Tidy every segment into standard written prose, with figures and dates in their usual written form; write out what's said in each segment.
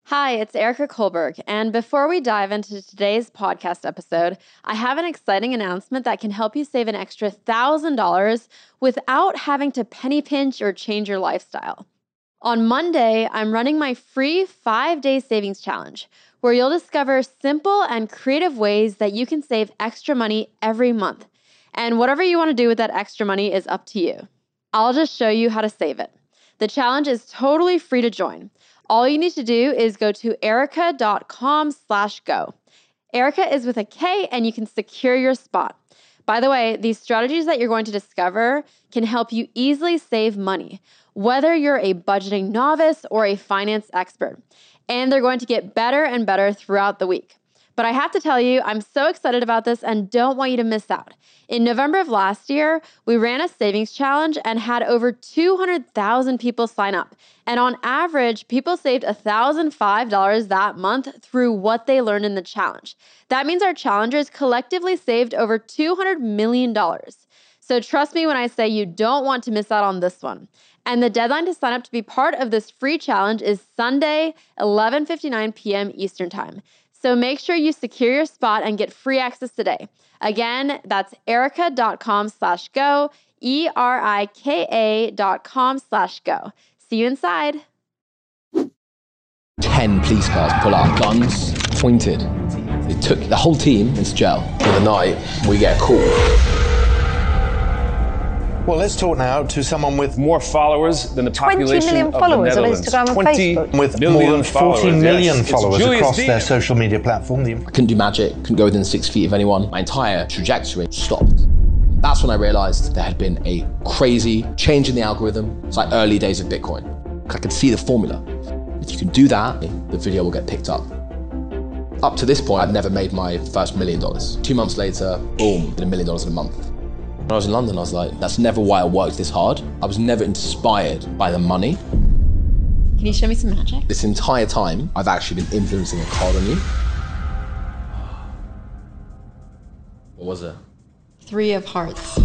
Hi, it's Erica Kohlberg, and before we dive into today's podcast episode, I have an exciting announcement that can help you save an extra $1,000 without having to penny pinch or change your lifestyle. On Monday, I'm running my free 5-day savings challenge, where you'll discover simple and creative ways that you can save extra money every month. And whatever you want to do with that extra money is up to you. I'll just show you how to save it. The challenge is totally free to join. All you need to do is go to erica.com/go. Erica is with a K, and you can secure your spot. By the way, these strategies that you're going to discover can help you easily save money, whether you're a budgeting novice or a finance expert. And they're going to get better and better throughout the week. But I have to tell you, I'm so excited about this and don't want you to miss out. In November of last year, we ran a savings challenge and had over 200,000 people sign up. And on average, people saved $1,005 that month through what they learned in the challenge. That means our challengers collectively saved over $200 million. So trust me when I say you don't want to miss out on this one. And the deadline to sign up to be part of this free challenge is Sunday, 11:59 p.m. Eastern Time. So make sure you secure your spot and get free access today. Again, that's erica.com/go, ERIKA.com/go. See you inside. 10 police cars pull out, guns pointed. They took the whole team into jail. In the night, we get a call. Well, let's talk now to someone with more followers than the 20 population million of the followers on Netherlands. Instagram and 20 Facebook. with million more than 40 million yes. followers Julius across Dean. their social media platform. I couldn't do magic, couldn't go within 6 feet of anyone. My entire trajectory stopped. That's when I realized there had been a crazy change in the algorithm. It's like early days of Bitcoin. I could see the formula. If you can do that, the video will get picked up. Up to this point, I'd never made my first $1 million. 2 months later, boom, $1 million in a month. When I was in London, I was like, that's never why I worked this hard. I was never inspired by the money. Can you show me some magic? This entire time, I've actually been influencing a card on you. What was it? 3 of hearts.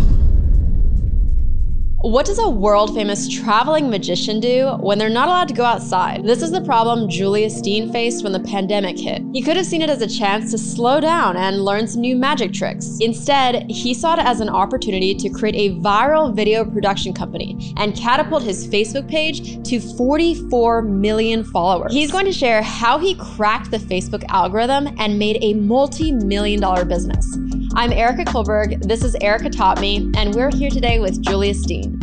What does a world-famous traveling magician do when they're not allowed to go outside? This is the problem Julius Dean faced when the pandemic hit. He could have seen it as a chance to slow down and learn some new magic tricks. Instead, he saw it as an opportunity to create a viral video production company and catapult his Facebook page to 44 million followers. He's going to share how he cracked the Facebook algorithm and made a multi-million-dollar business. I'm Erica Kohlberg, this is Erica Taught Me, and we're here today with Julius Dean.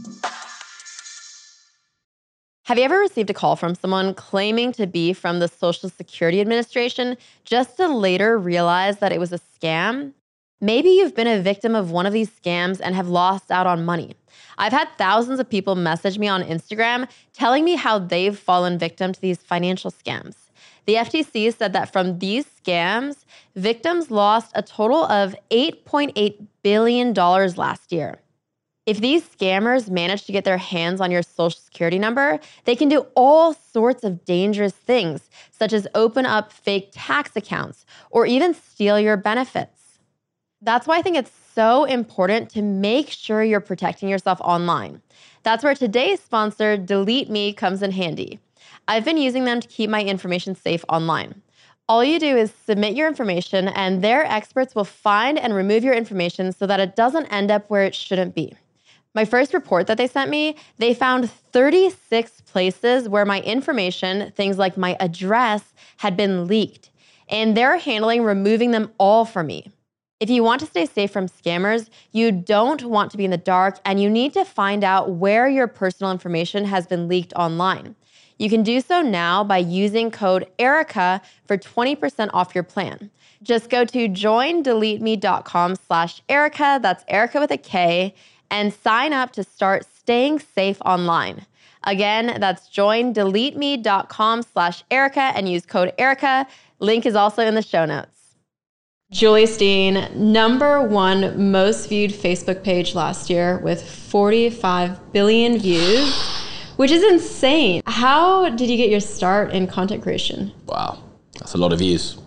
Have you ever received a call from someone claiming to be from the Social Security Administration just to later realize that it was a scam? Maybe you've been a victim of one of these scams and have lost out on money. I've had thousands of people message me on Instagram telling me how they've fallen victim to these financial scams. The FTC said that from these scams, victims lost a total of $8.8 billion last year. If these scammers manage to get their hands on your Social Security number, they can do all sorts of dangerous things, such as open up fake tax accounts or even steal your benefits. That's why I think it's so important to make sure you're protecting yourself online. That's where today's sponsor, Delete Me, comes in handy. I've been using them to keep my information safe online. All you do is submit your information and their experts will find and remove your information so that it doesn't end up where it shouldn't be. My first report that they sent me, they found 36 places where my information, things like my address, had been leaked, and they're handling removing them all for me. If you want to stay safe from scammers, you don't want to be in the dark, and you need to find out where your personal information has been leaked online. You can do so now by using code ERICA for 20% off your plan. Just go to joindeleteme.com/Erica, that's Erica with a K, and sign up to start staying safe online. Again, that's joindeleteme.com/Erica and use code ERICA. Link is also in the show notes. Julius Dean, #1 most viewed Facebook page last year with 45 billion views, which is insane. How did you get your start in content creation? Wow, that's a lot of views.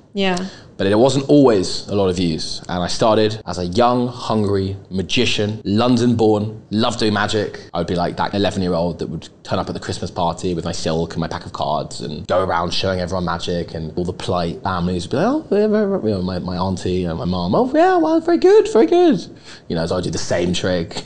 Yeah. But it wasn't always a lot of views. And I started as a young, hungry magician, London-born, loved doing magic. I would be like that 11-year-old that would turn up at the Christmas party with my silk and my pack of cards and go around showing everyone magic, and all the polite families would be like, oh, you know, my auntie and my mom, oh yeah, well, very good, very good. You know, so I do the same trick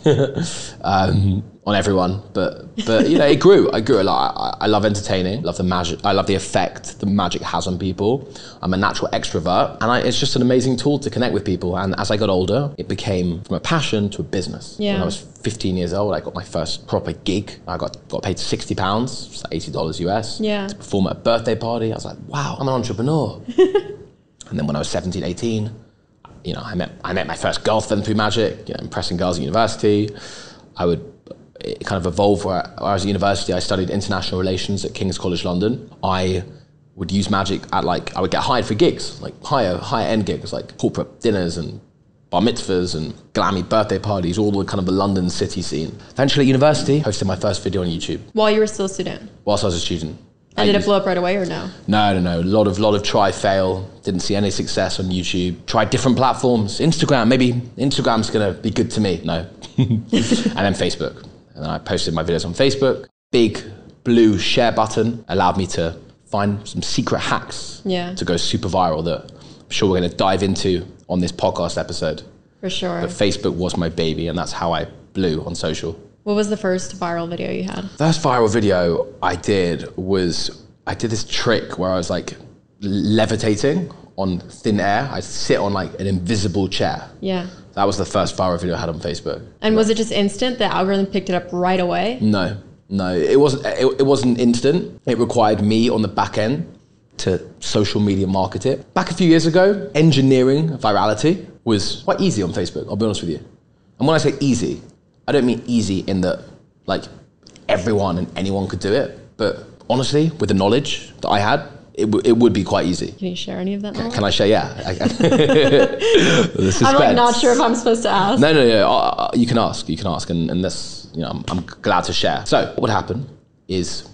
on everyone, but you know, it grew. I grew a lot. I love entertaining, love the magic. I love the effect the magic has on people. I'm a natural extrovert, and it's just an amazing tool to connect with people. And as I got older, it became from a passion to a business. Yeah. When I was 15 years old, I got my first proper gig. I got paid £60, it's like $80 US, yeah, to perform at a birthday party. I was like, wow, I'm an entrepreneur. And then when I was 17, 18, you know, I met my first girlfriend through magic. You know, impressing girls at university. It kind of evolved where I was at university. I studied international relations at King's College London. I would use magic I would get hired for gigs, like higher end gigs, like corporate dinners and bar mitzvahs and glammy birthday parties, all the kind of the London city scene. Eventually at university, posted my first video on YouTube. While you were still a student? Whilst I was a student. And did it blow up right away or no? No. A lot of try, fail. Didn't see any success on YouTube. Tried different platforms. Instagram, maybe Instagram's gonna be good to me. No. And then Facebook. And then I posted my videos on Facebook. Big blue share button allowed me to find some secret hacks to go super viral that I'm sure we're gonna dive into on this podcast episode. For sure. But Facebook was my baby, and that's how I blew on social. What was the first viral video you had? First viral video I did was, I did this trick where I was like levitating on thin air. I sit on like an invisible chair. Yeah. That was the first viral video I had on Facebook. And was it just instant? The algorithm picked it up right away? No, it wasn't instant. It required me on the back end to social media market it. Back a few years ago, engineering virality was quite easy on Facebook, I'll be honest with you. And when I say easy, I don't mean easy in that like everyone and anyone could do it, but honestly, with the knowledge that I had, it would be quite easy. Can you share any of that knowledge? Can I share? Yeah. I'm like not sure if I'm supposed to ask. No. You can ask, and that's, you know, I'm glad to share. So what would happen is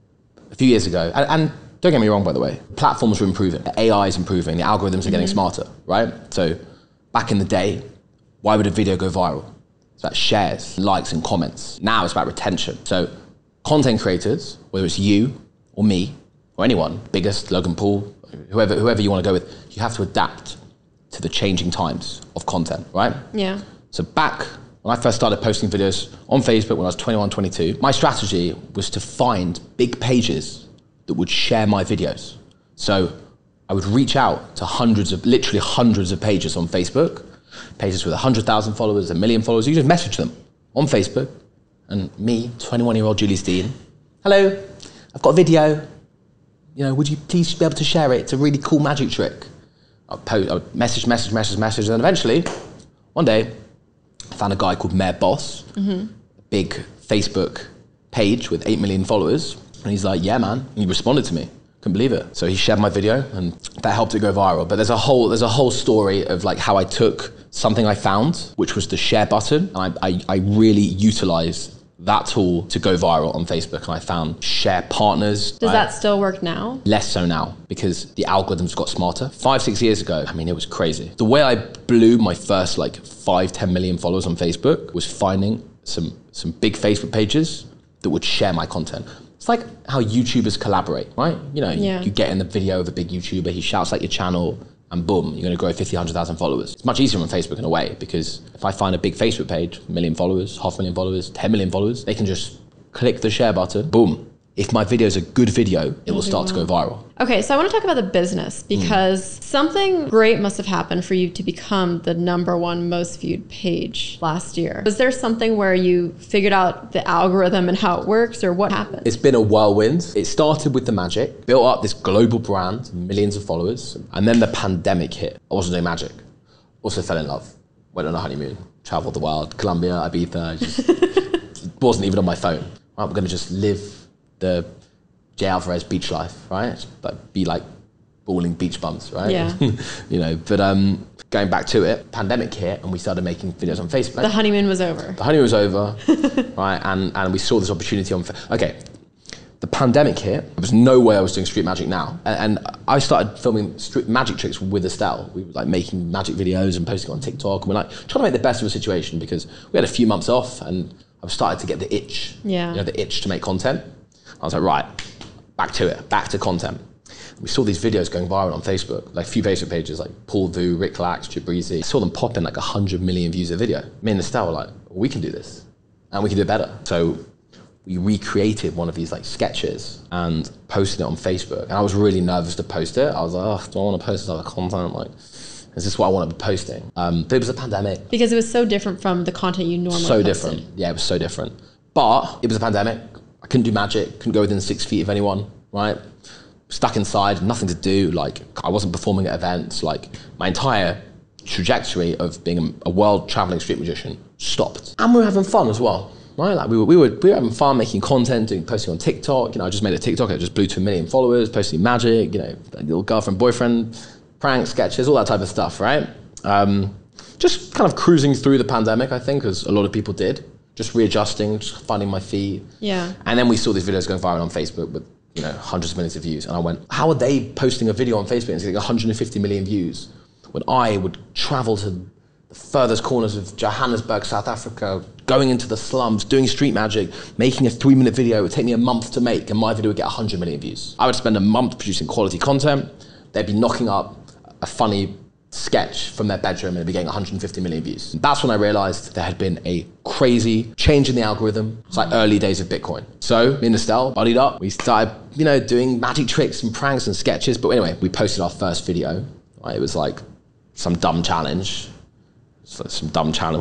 a few years ago, and don't get me wrong, by the way, platforms were improving, the AI is improving, the algorithms are getting smarter, right? So back in the day, why would a video go viral? It's about shares, likes, and comments. Now it's about retention. So content creators, whether it's you or me or anyone, biggest, Logan Paul, whoever you want to go with, you have to adapt to the changing times of content, right? Yeah. So back when I first started posting videos on Facebook when I was 21, 22, my strategy was to find big pages that would share my videos. So I would reach out to literally hundreds of pages on Facebook, pages with 100,000 followers, 1 million followers. You just message them on Facebook, and me, 21-year-old Julie Steen, hello, I've got a video. You know, would you please be able to share it? It's a really cool magic trick. I would message, and then eventually, one day, I found a guy called Mayor Boss, a big Facebook page with 8 million followers, and he's like, yeah, man. And he responded to me. Couldn't believe it. So he shared my video, and that helped it go viral. But there's a whole story of like how I took something I found, which was the share button, and I really utilized that tool to go viral on Facebook, and I found share partners. Does that still work now? Less so now, because the algorithms got smarter. 5-6 years ago, I mean, it was crazy. The way I blew my first like 5-10 million followers on Facebook was finding some big Facebook pages that would share my content. It's like how YouTubers collaborate, right? You know, you get in the video of a big YouTuber, he shouts out your channel, and boom, you're gonna grow 50, 100,000 followers. It's much easier on Facebook in a way, because if I find a big Facebook page, 1 million followers, 500,000 followers, 10 million followers, they can just click the share button, boom. If my video is a good video, it will start to go viral. Okay, so I want to talk about the business, because something great must have happened for you to become the #1 most viewed page last year. Was there something where you figured out the algorithm and how it works, or what happened? It's been a whirlwind. It started with the magic, built up this global brand, millions of followers, and then the pandemic hit. I wasn't doing magic. Also fell in love, went on a honeymoon, traveled the world, Colombia, Ibiza, just wasn't even on my phone. Right, we're gonna just live the J. Alvarez beach life, right? But be like balling beach bums, right? Yeah. You know, but going back to it, pandemic hit, and we started making videos on Facebook. The honeymoon was over. The honeymoon was over, right? And we saw this opportunity on, okay, The pandemic hit. There was no way I was doing street magic now. And I started filming street magic tricks with Estelle. We were like making magic videos and posting on TikTok. And we're like trying to make the best of the situation because we had a few months off and I've started to get the itch. Yeah. You know, the itch to make content. I was like, right, back to it, back to content. We saw these videos going viral on Facebook, like a few Facebook pages like Paul Vu, Rick Lax, Jabrizi. I saw them pop in like 100 million views a video. Me and Estelle were like, well, we can do this and we can do it better. So we recreated one of these like sketches and posted it on Facebook. And I was really nervous to post it. I was like, oh, do I want to post this other content? Like, is this what I want to be posting? But it was a pandemic. Because it was so different from the content you normally So posted. different. Yeah, it was so different. But it was a pandemic. I couldn't do magic, couldn't go within 6 feet of anyone, right? Stuck inside, nothing to do. Like, I wasn't performing at events. Like, my entire trajectory of being a world traveling street magician stopped. And we were having fun as well, right? Like, we were having fun making content, posting on TikTok. You know, I just made a TikTok, it just blew to 1 million followers, posting magic, you know, little girlfriend, boyfriend, pranks, sketches, all that type of stuff, right? Just kind of cruising through the pandemic, I think, as a lot of people did. Just readjusting, just finding my feet. Yeah. And then we saw these videos going viral on Facebook with, you know, hundreds of millions of views. And I went, how are they posting a video on Facebook and it's like 150 million views when I would travel to the furthest corners of Johannesburg, South Africa, going into the slums, doing street magic, making a 3-minute video. It would take me a month to make and my video would get 100 million views. I would spend a month producing quality content. They'd be knocking up a funny sketch from their bedroom and it'd be getting 150 million views. That's when I realized there had been a crazy change in the algorithm. It's like early days of Bitcoin. So me and Estelle buddied up. We started, you know, doing magic tricks and pranks and sketches. But anyway, we posted our first video. Right? It was like some dumb challenge. Some dumb challenge.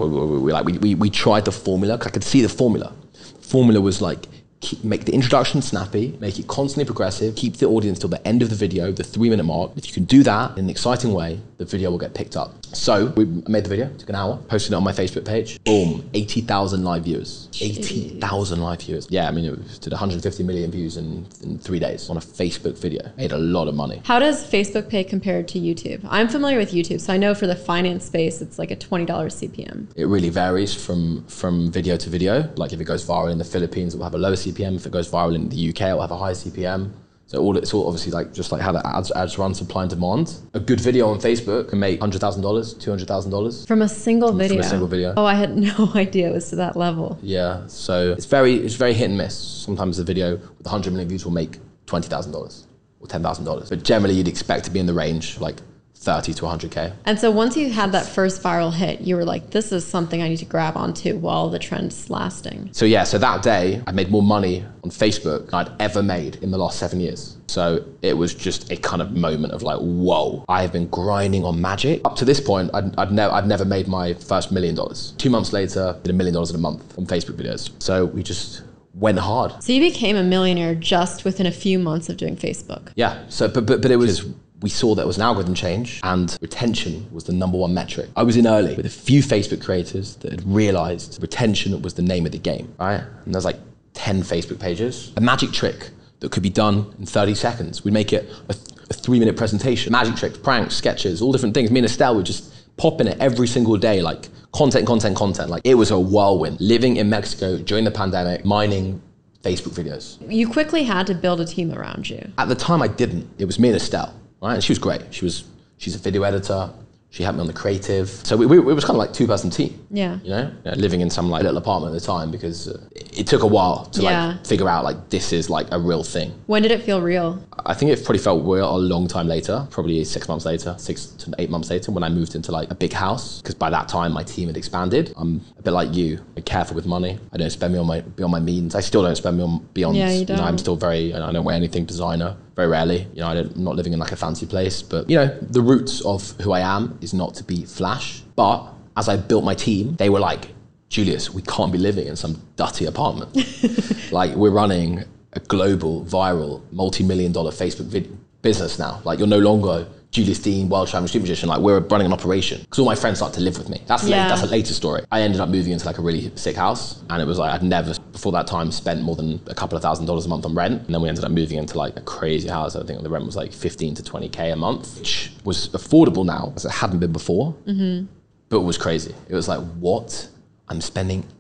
We tried the formula. I could see the formula. The formula was like, make the introduction snappy, make it constantly progressive, keep the audience till the end of the video, the 3-minute mark. If you can do that in an exciting way, the video will get picked up. So we made the video, took an hour, posted it on my Facebook page. Boom, 80,000 live viewers. 80,000 live viewers. Yeah, I mean, it did 150 million views in 3 days on a Facebook video. Made a lot of money. How does Facebook pay compared to YouTube? I'm familiar with YouTube, so I know for the finance space, it's like a $20 CPM. It really varies from video to video. Like if it goes viral in the Philippines, it will have a lower CPM. If it goes viral in the UK, it will have a higher CPM. So it's all obviously like just like how the ads run, supply and demand. A good video on Facebook can make $100,000, $200,000 from a single video. From a single video. Oh, I had no idea it was to that level. Yeah, so it's very hit and miss. Sometimes the video with 100 million views will make $20,000 or $10,000, but generally you'd expect to be in the range like 30 to 100K. And so once you had that first viral hit, you were like, this is something I need to grab onto while the trend's lasting. So yeah, so that day I made more money on Facebook than I'd ever made in the last 7 years. So it was just a kind of moment of like, whoa, I have been grinding on magic. Up to this point, I'd never made my first $1 million. 2 months later, did $1 million in a month on Facebook videos. So we just went hard. So you became a millionaire just within a few months of doing Facebook. Yeah, so but it was, we saw that it was an algorithm change and retention was the #1 metric. I was in early with a few Facebook creators that had realized retention was the name of the game, right? And there's like 10 Facebook pages. A magic trick that could be done in 30 seconds. We'd make it a 3-minute presentation. Magic tricks, pranks, sketches, all different things. Me and Estelle would just pop in it every single day, like content. Like it was a whirlwind. Living in Mexico during the pandemic, mining Facebook videos. You quickly had to build a team around you. At the time I didn't. It was me and Estelle. Right? And she was great. She's a video editor. She helped me on the creative. So it was kind of like 2-person team. Yeah. You know, living in some like little apartment at the time because it took a while to like figure out like this is like a real thing. When did it feel real? I think it probably felt real a long time later, probably 6 months later, 6 to 8 months later when I moved into like a big house. Because by that time my team had expanded. I'm a bit like you, I'm careful with money. I don't spend beyond my means. I still don't spend beyond. Yeah, you don't. You know, I'm still I don't wear anything designer. Very rarely, you know, I'm not living in like a fancy place, but you know, the roots of who I am is not to be flash. But as I built my team, they were like, Julius, we can't be living in some dirty apartment. Like we're running a global, viral, multi-million-dollar Facebook business now. Like you're no longer Julius Dean, world champion street magician. Like we're running an operation. Because all my friends started to live with me. That's a later story. I ended up moving into like a really sick house, and it was like I'd never before that time spent more than a couple of $1,000s a month on rent. And then we ended up moving into like a crazy house. I think the rent was like 15 to 20K a month, which was affordable now as it hadn't been before. Mm-hmm. But it was crazy. It was like, what? I'm spending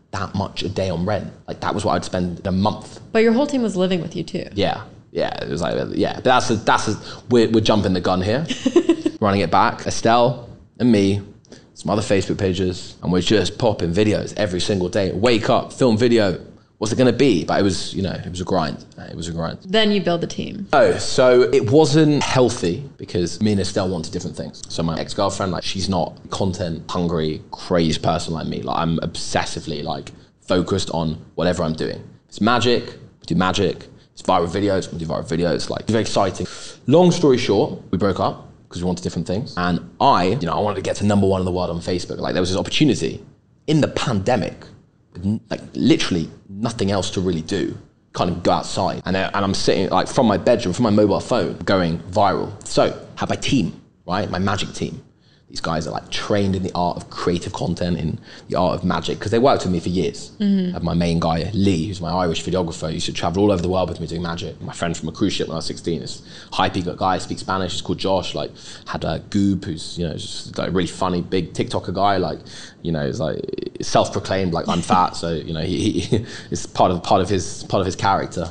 that much a day on rent. Like that was what I'd spend a month. But your whole team was living with you too. Yeah. It was like, yeah. But we're jumping the gun here, running it back. Estelle and me, some other Facebook pages, and we're just popping videos every single day. Wake up, film video. What's it going to be? But it was, it was a grind. Then you build the team. Oh, so it wasn't healthy because me and Estelle wanted different things. So my ex-girlfriend, like, she's not content hungry, crazy person like me. Like, I'm obsessively like focused on whatever I'm doing. It's magic, we do magic. It's viral videos, we do viral videos. Like, it's very exciting. Long story short, we broke up because we wanted different things. And I wanted to get to #1 in the world on Facebook. Like, there was this opportunity in the pandemic, like literally nothing else to really do. Can't even go outside. And I'm sitting like from my bedroom, from my mobile phone, going viral. So I had my team, right? My magic team. These guys are like trained in the art of creative content, in the art of magic, because they worked with me for years. I have my main guy, Lee, who's my Irish videographer. He used to travel all over the world with me doing magic. My friend from a cruise ship when I was 16, this hypey guy, speaks Spanish, he's called Josh. Like, had a Goob, who's, just like a really funny, big TikToker guy. Like, he's like self-proclaimed, like, I'm fat. So, he is part of his character,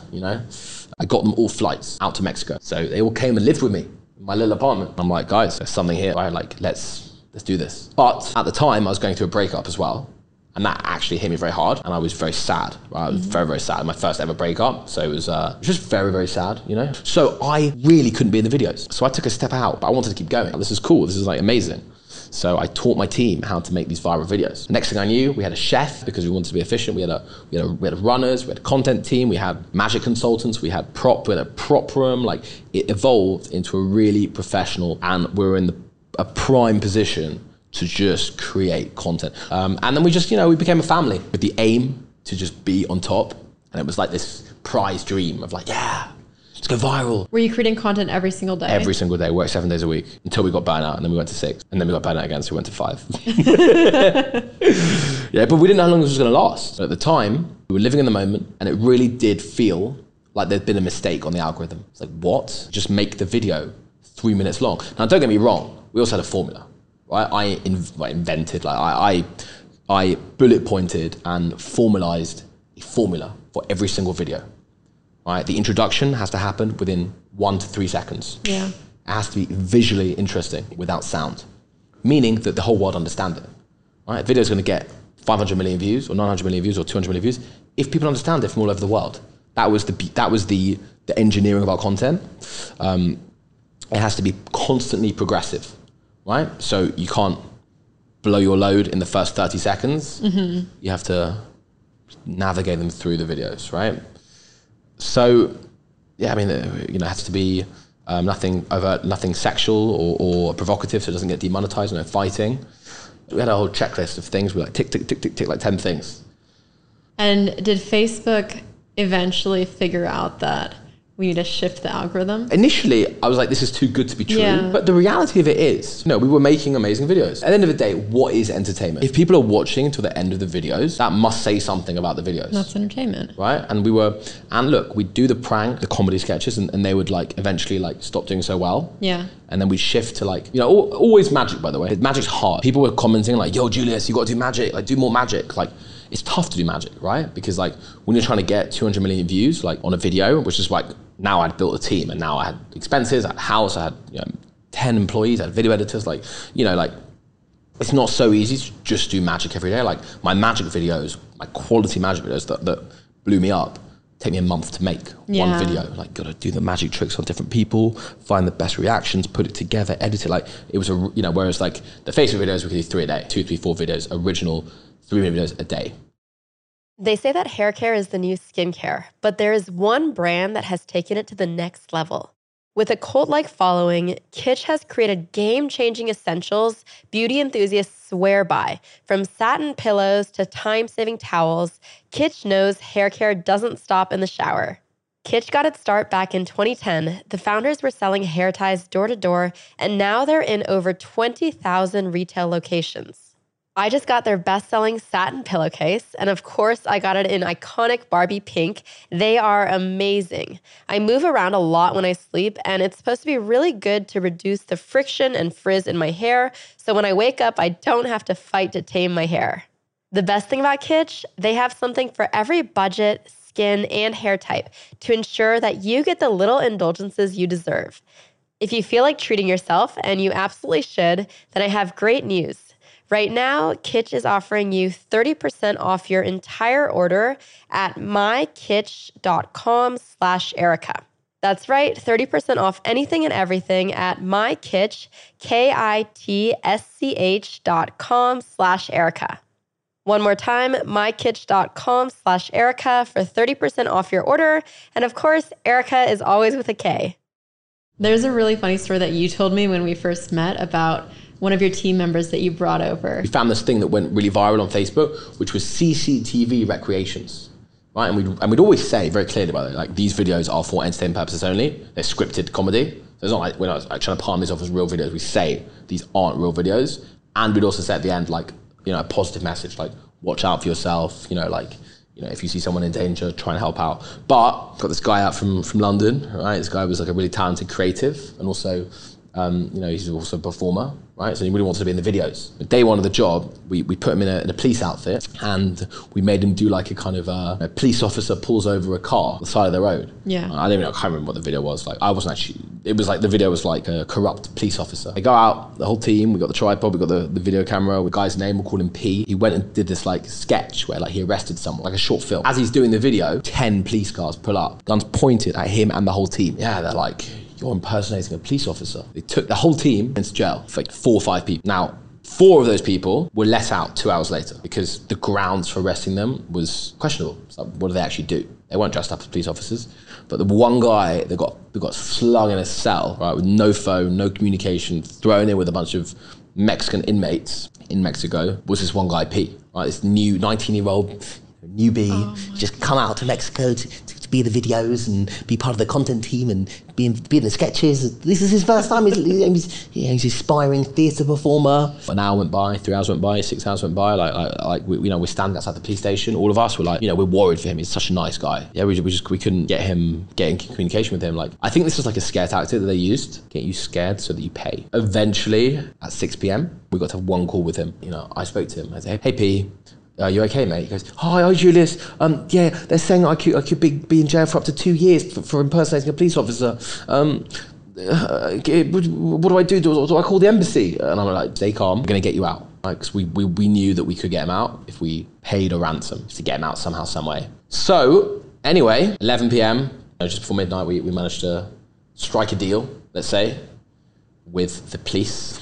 I got them all flights out to Mexico. So they all came and lived with me. My little apartment. I'm like, guys, there's something here. Right? Like, let's do this. But at the time, I was going through a breakup as well. And that actually hit me very hard. And I was very sad. Right? I was very, very sad. My first ever breakup. So it was just very, very sad, So I really couldn't be in the videos. So I took a step out, but I wanted to keep going. This is cool. This is like amazing. So I taught my team how to make these viral videos. Next thing I knew, we had a chef because we wanted to be efficient. We had runners, we had a content team, we had magic consultants, we had a prop room. Like, it evolved into a really professional, and we were in a prime position to just create content. And then we just, we became a family with the aim to just be on top. And it was like this prize dream of like, yeah, let's go viral. Were you creating content every single day? Every single day, worked 7 days a week until we got burnt out, and then we went to 6, and then we got burnt out again, so we went to 5. Yeah, but we didn't know how long this was going to last. But at the time, we were living in the moment, and it really did feel like there'd been a mistake on the algorithm. It's like, what? Just make the video 3 minutes long. Now, don't get me wrong, we also had a formula, right? I invented, I bullet pointed and formalized a formula for every single video. Right, the introduction has to happen within 1 to 3 seconds. Yeah. It has to be visually interesting without sound, meaning that the whole world understands it. Right, a video is going to get 500 million views, or 900 million views, or 200 million views if people understand it from all over the world. That was the engineering of our content. It has to be constantly progressive, right? So you can't blow your load in the first 30 seconds. You have to navigate them through the videos, right? So, yeah, I mean, it has to be nothing overt, nothing sexual or provocative, so it doesn't get demonetized, no fighting. We had a whole checklist of things. We like tick, tick, tick, tick, tick, like 10 things. And did Facebook eventually figure out that we need to shift the algorithm? Initially, I was like, this is too good to be true. Yeah. But the reality of it is, we were making amazing videos. At the end of the day, what is entertainment? If people are watching until the end of the videos, that must say something about the videos. That's entertainment. Right? And look, we'd do the prank, the comedy sketches, and they would like eventually like stop doing so well. Yeah. And then we'd shift to like, always magic, by the way. Magic's hard. People were commenting like, yo, Julius, you got to do magic. Like, do more magic. Like, it's tough to do magic, right? Because like when you're trying to get 200 million views like on a video, which is like, now I'd built a team and now I had expenses, I had a house, I had 10 employees, I had video editors, like it's not so easy to just do magic every day. Like my magic videos, my quality magic videos that blew me up, take me a month to make one video. Like, gotta do the magic tricks on different people, find the best reactions, put it together, edit it. Like it was whereas like the Facebook videos, we could do 3 a day, 2, 3, 4 videos, original 3-minute videos a day. They say that hair care is the new skincare, but there is one brand that has taken it to the next level. With a cult-like following, Kitsch has created game-changing essentials beauty enthusiasts swear by. From satin pillows to time-saving towels, Kitsch knows hair care doesn't stop in the shower. Kitsch got its start back in 2010. The founders were selling hair ties door-to-door, and now they're in over 20,000 retail locations. I just got their best-selling satin pillowcase, and of course, I got it in iconic Barbie pink. They are amazing. I move around a lot when I sleep, and it's supposed to be really good to reduce the friction and frizz in my hair, so when I wake up, I don't have to fight to tame my hair. The best thing about Kitsch, they have something for every budget, skin, and hair type to ensure that you get the little indulgences you deserve. If you feel like treating yourself, and you absolutely should, then I have great news. Right now, Kitsch is offering you 30% off your entire order at mykitsch.com/Erica. That's right, 30% off anything and everything at mykitsch, kitsch.com/Erica. One more time, mykitsch.com/Erica for 30% off your order. And of course, Erica is always with a K. There's a really funny story that you told me when we first met about one of your team members that you brought over. We found this thing that went really viral on Facebook, which was CCTV recreations, right? And we'd always say very clearly about it, like, these videos are for entertainment purposes only. They're scripted comedy. So it's not like we're not trying to palm these off as real videos. We say these aren't real videos. And we'd also say at the end, like, you know, a positive message, like, watch out for yourself, you know, like, you know, if you see someone in danger, try and help out. But got this guy out from London, right? This guy was like a really talented creative, and also, you know, he's also a performer, right? So he really wanted to be in the videos. But day one of the job, we put him in a police outfit, and we made him do like a kind of a police officer pulls over a car on the side of the road. Yeah. I can't remember what the video was. Like, I wasn't actually, it was like, the video was like a corrupt police officer. They go out, the whole team, we got the tripod, we got the video camera, the guy's name, we'll call him P. He went and did this like sketch where like he arrested someone, like a short film. As he's doing the video, 10 police cars pull up, guns pointed at him and the whole team. Yeah, they're like, you're impersonating a police officer. They took the whole team into jail for like 4 or 5 people. Now, 4 of those people were let out 2 hours later because the grounds for arresting them was questionable. So what did they actually do? They weren't dressed up as police officers. But the one guy that got slung in a cell, right, with no phone, no communication, thrown in with a bunch of Mexican inmates in Mexico, was this one guy, P, right? This new 19-year-old newbie, just come out to Mexico to be in the videos and be part of the content team and be in the sketches. This is his first time. He's aspiring theatre performer. An hour went by, 3 hours went by, 6 hours went by. We're standing outside the police station. All of us were like, you know, we're worried for him. He's such a nice guy. Yeah, we couldn't get in communication with him. Like, I think this was like a scare tactic that they used, get you scared so that you pay. Eventually, at 6 p.m, we got to have one call with him. You know, I spoke to him. I said, hey P, are you okay, mate? He goes, hi Julius. Yeah, they're saying I could be in jail for up to 2 years for impersonating a police officer. What do I do? Do I call the embassy? And I'm like, stay calm. We're going to get you out. Because we knew that we could get him out if we paid a ransom to get him out somehow, some way. So anyway, 11 p.m, just before midnight, we managed to strike a deal, let's say, with the police.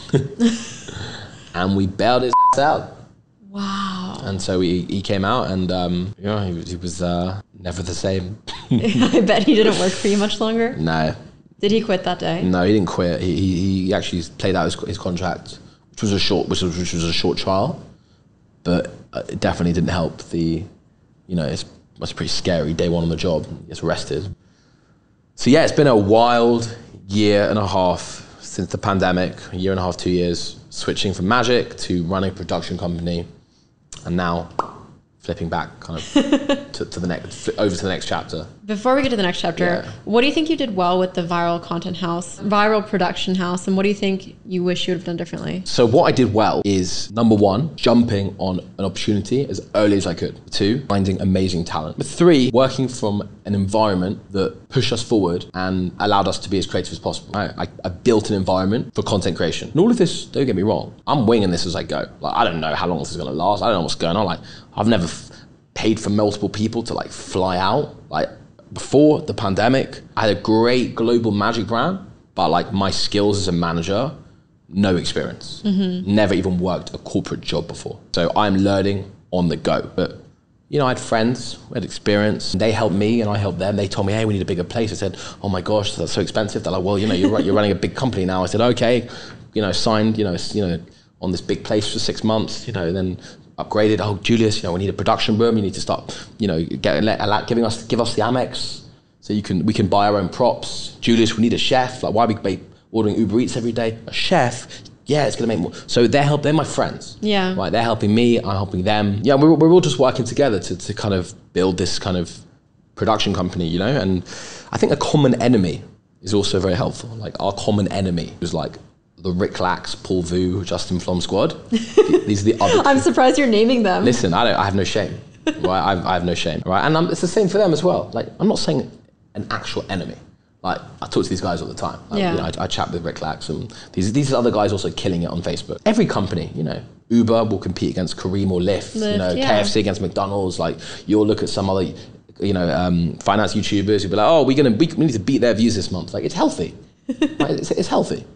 And we bailed his ass out. Wow. And so he came out, and you know, he was never the same. I bet he didn't work for you much longer. No. Did he quit that day? No, he didn't quit. He actually played out his contract, which was a short trial, but it definitely didn't help. It was pretty scary. Day one on the job, he gets arrested. So yeah, it's been a wild year and a half since the pandemic. A year and a half, 2 years, switching from magic to running a production company. And now flipping back kind of to the next chapter. Before we get to the next chapter, What do you think you did well with the viral content house, viral production house, and what do you think you wish you would have done differently? So what I did well is, number 1, jumping on an opportunity as early as I could. 2, finding amazing talent. 3, working from an environment that pushed us forward and allowed us to be as creative as possible. I built an environment for content creation. And all of this, don't get me wrong, I'm winging this as I go. Like, I don't know how long this is gonna last. I don't know what's going on. Like, I've never paid for multiple people to like fly out. Like, before the pandemic, I had a great global magic brand, but like my skills as a manager, no experience. Never even worked a corporate job before. So I'm learning on the go. But you know, I had friends who had experience. They helped me and I helped them. They told me, hey, we need a bigger place. I said, oh my gosh, that's so expensive. They're like, well, you know, you're running a big company now. I said, okay, you know, signed, you know, on this big place for 6 months, you know, then upgraded. Oh, Julius, you know, we need a production room. You need to start, you know, give us the Amex so we can buy our own props. Julius, we need a chef. Like, why are we ordering Uber Eats every day? A chef, yeah, it's gonna make more. So they're my friends. Yeah. Right, they're helping me, I'm helping them. Yeah, we're all just working together to kind of build this kind of production company, you know? And I think a common enemy is also very helpful. Like, our common enemy was like the Rick Lax, Paul Vu, Justin Flom squad. These are the other. I'm surprised you're naming them. Listen, I have no shame. Right, I have no shame. Right, and it's the same for them as well. Like, I'm not saying an actual enemy. Like, I talk to these guys all the time. Like, you know, I chat with Rick Lax, and these other guys also killing it on Facebook. Every company, you know, Uber will compete against Careem or Lyft. You know, KFC against McDonald's. Like, you'll look at some other, you know, finance YouTubers who'll be like, oh, we need to beat their views this month. Like, it's healthy. Right? It's healthy.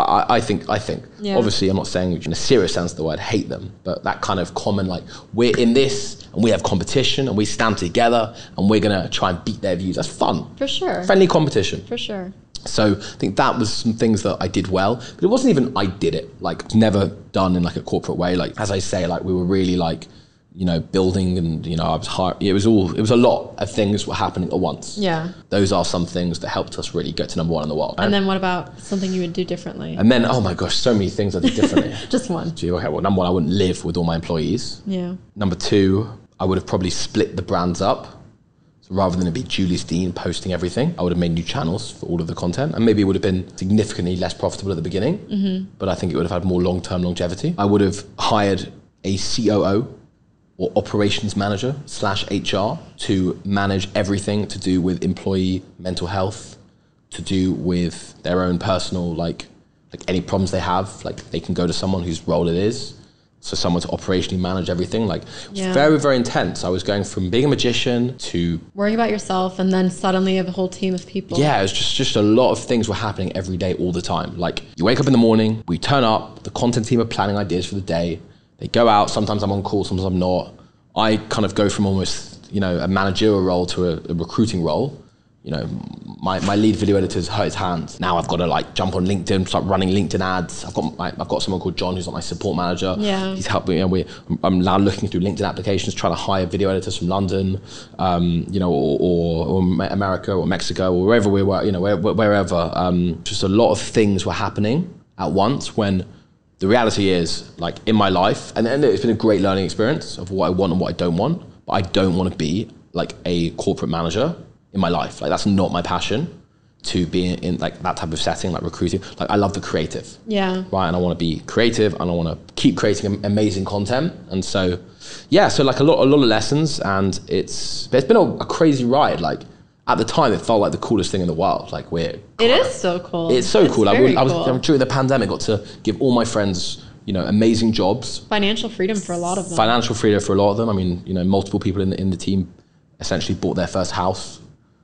I think. Yeah. Obviously, I'm not saying in a serious sense the word hate them, but that kind of common, like, we're in this and we have competition and we stand together and we're gonna try and beat their views. That's fun. For sure. Friendly competition. For sure. So I think that was some things that I did well, but it wasn't even I did it. Like, never done in like a corporate way. Like, as I say, like, we were really like, you know, building, and, you know, I was hard. It was a lot of things were happening at once. Yeah. Those are some things that helped us really get to number one in the world. And then what about something you would do differently? And then, oh my gosh, so many things I did differently. Just one. Okay, well, number one, I wouldn't live with all my employees. Yeah. Number two, I would have probably split the brands up. So rather than it be Julius Dein posting everything, I would have made new channels for all of the content. And maybe it would have been significantly less profitable at the beginning, but I think it would have had more long-term longevity. I would have hired a COO, or operations manager / HR, to manage everything to do with employee mental health, to do with their own personal, like any problems they have, like they can go to someone whose role it is. So someone to operationally manage everything. Like, it's very, very intense. I was going from being a magician to worrying about yourself, and then suddenly you have a whole team of people. Yeah, it was just a lot of things were happening every day, all the time. Like, you wake up in the morning, we turn up, the content team are planning ideas for the day. They go out, sometimes I'm on call, sometimes I'm not. I kind of go from almost, you know, a managerial role to a recruiting role. You know, my lead video editor's hurt his hand. Now I've got to like jump on LinkedIn, start running LinkedIn ads. I've got someone called John who's like my support manager. Yeah. He's helping. You know, I'm now looking through LinkedIn applications, trying to hire video editors from London, you know, or America or Mexico or wherever we were. You know, wherever. Just a lot of things were happening at once when. The reality is, like, in my life, and it's been a great learning experience of what I want and what I don't want, but I don't want to be like a corporate manager in my life. Like, that's not my passion, to be in like that type of setting, like recruiting. Like, I love the creative. Yeah. Right, and I want to be creative, and I want to keep creating amazing content. And so, yeah, so like a lot of lessons, and it's been a crazy ride. Like, at the time, it felt like the coolest thing in the world. Like, it is so cool. It's so cool. Very I was cool. during the pandemic, got to give all my friends, you know, amazing jobs. Financial freedom for a lot of them. Financial freedom for a lot of them. I mean, you know, multiple people in the team essentially bought their first house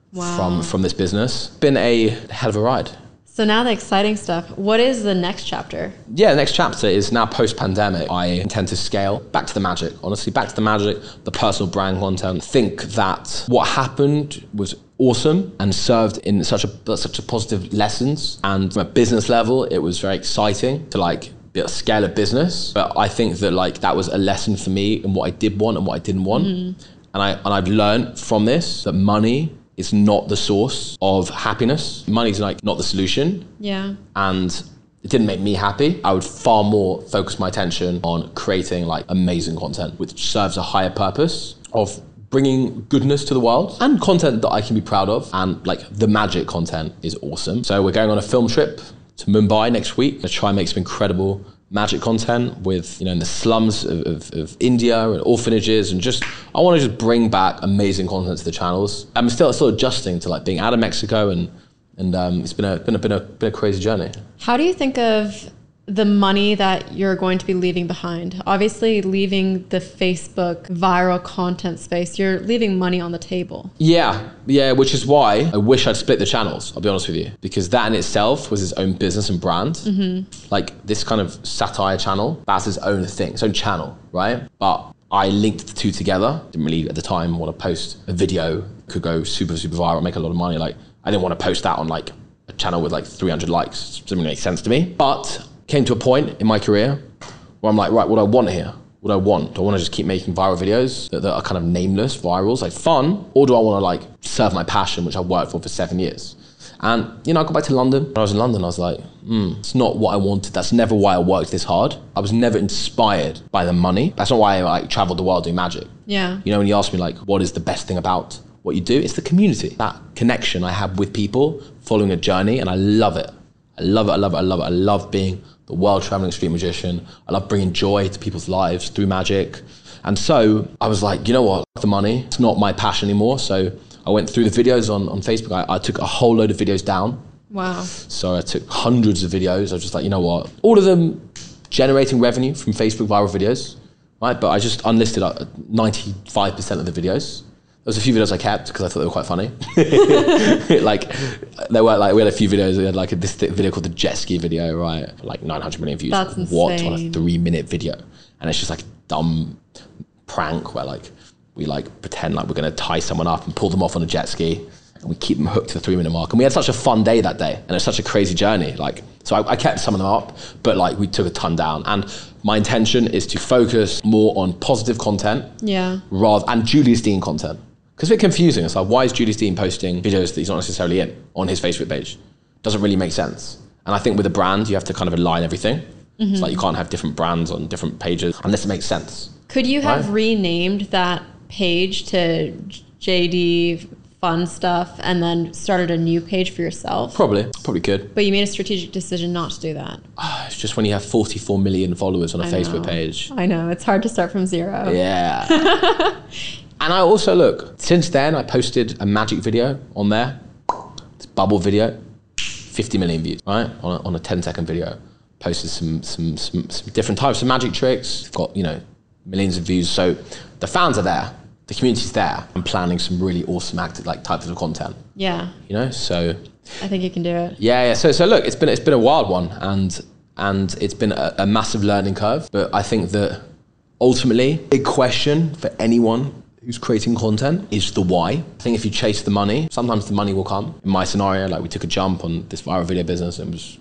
from this business. Been a hell of a ride. So now the exciting stuff. What is the next chapter? Yeah, the next chapter is now post-pandemic. I intend to scale back to the magic. Honestly, back to the magic, the personal brand content. I think that what happened was awesome and served in such a positive lessons. And from a business level, it was very exciting to like be able to scale a business. But I think that like that was a lesson for me in what I did want and what I didn't want. And I've learned from this that money is not the source of happiness. Money's like not the solution. Yeah. And it didn't make me happy. I would far more focus my attention on creating like amazing content, which serves a higher purpose of bringing goodness to the world and content that I can be proud of. And like the magic content is awesome. So we're going on a film trip to Mumbai next week to try and make some incredible magic content with, you know, in the slums of India and orphanages, and just I want to just bring back amazing content to the channels. I'm still adjusting to like being out of Mexico, and it's been a crazy journey. How do you think of the money that you're going to be leaving behind? Obviously, leaving the Facebook viral content space, you're leaving money on the table. Yeah, which is why I wish I'd split the channels, I'll be honest with you, because that in itself was its own business and brand. Like this kind of satire channel, that's its own thing, its own channel, right? But I linked the two together. Didn't really at the time want to post a video, could go super viral, make a lot of money. Like I didn't want to post that on like a channel with like 300 likes. It didn't make sense to me. But came to a point in my career where I'm like, right, what do I want here? What do I want? Do I want to just keep making viral videos that are kind of nameless virals, like fun? Or do I want to like serve my passion, which I've worked for 7 years? And, you know, I got back to London. When I was in London, I was like, it's not what I wanted. That's never why I worked this hard. I was never inspired by the money. That's not why I like traveled the world doing magic. Yeah. You know, when you ask me like, what is the best thing about what you do? It's the community, that connection I have with people following a journey, and I love it. I love it. I love being the world-traveling street magician. I love bringing joy to people's lives through magic. And so I was like, you know what, the money, it's not my passion anymore. So I went through the videos on Facebook. I took a whole load of videos down. Wow. So I took hundreds of videos. I was just like, you know what, all of them generating revenue from Facebook viral videos, right? But I just unlisted 95% of the videos. There was a few videos I kept because I thought they were quite funny. Like, there were like, we had a few videos. We had like this video called the jet ski video, right? Like 900 million views. That's insane. What, on a 3-minute video? And it's just like a dumb prank where like, we like pretend like we're gonna tie someone up and pull them off on a jet ski, and we keep them hooked to the 3-minute mark. And we had such a fun day that day, and it's such a crazy journey. Like, so I kept some of them up, but like we took a ton down. And my intention is to focus more on positive content, and Julius Dean content. Because it's a bit confusing. It's like, why is Julius Dean posting videos that he's not necessarily in on his Facebook page? Doesn't really make sense. And I think with a brand, you have to kind of align everything. It's like you can't have different brands on different pages unless it makes sense. Could you have renamed that page to JD Fun Stuff and then started a new page for yourself? Probably could. But you made a strategic decision not to do that. It's just when you have 44 million followers on a Facebook page. I know, it's hard to start from zero. Yeah. And I also, look, since then I posted a magic video on there. This bubble video, 50 million views, right? On a 10-second video. Posted some different types of magic tricks. Got, millions of views. So the fans are there. The community's there. I'm planning some really awesome types of content. Yeah. So I think you can do it. Yeah. So look, it's been a wild one, and it's been a massive learning curve. But I think that ultimately, big question for anyone who's creating content is the why. I think if you chase the money, sometimes the money will come. In my scenario, like we took a jump on this viral video business, and was,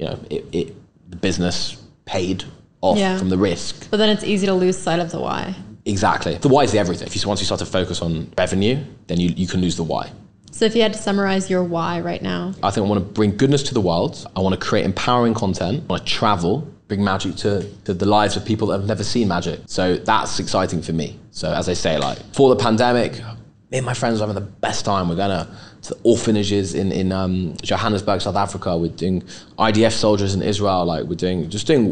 the business paid off from the risk. But then it's easy to lose sight of the why. Exactly. The why is the everything. Once you start to focus on revenue, then you can lose the why. So if you had to summarize your why right now? I think I want to bring goodness to the world. I want to create empowering content. I want to travel, bring magic to the lives of people that have never seen magic. So that's exciting for me. So as I say, like for the pandemic, me and my friends are having the best time. We're going to the orphanages in Johannesburg, South Africa. We're doing IDF soldiers in Israel. Like we're doing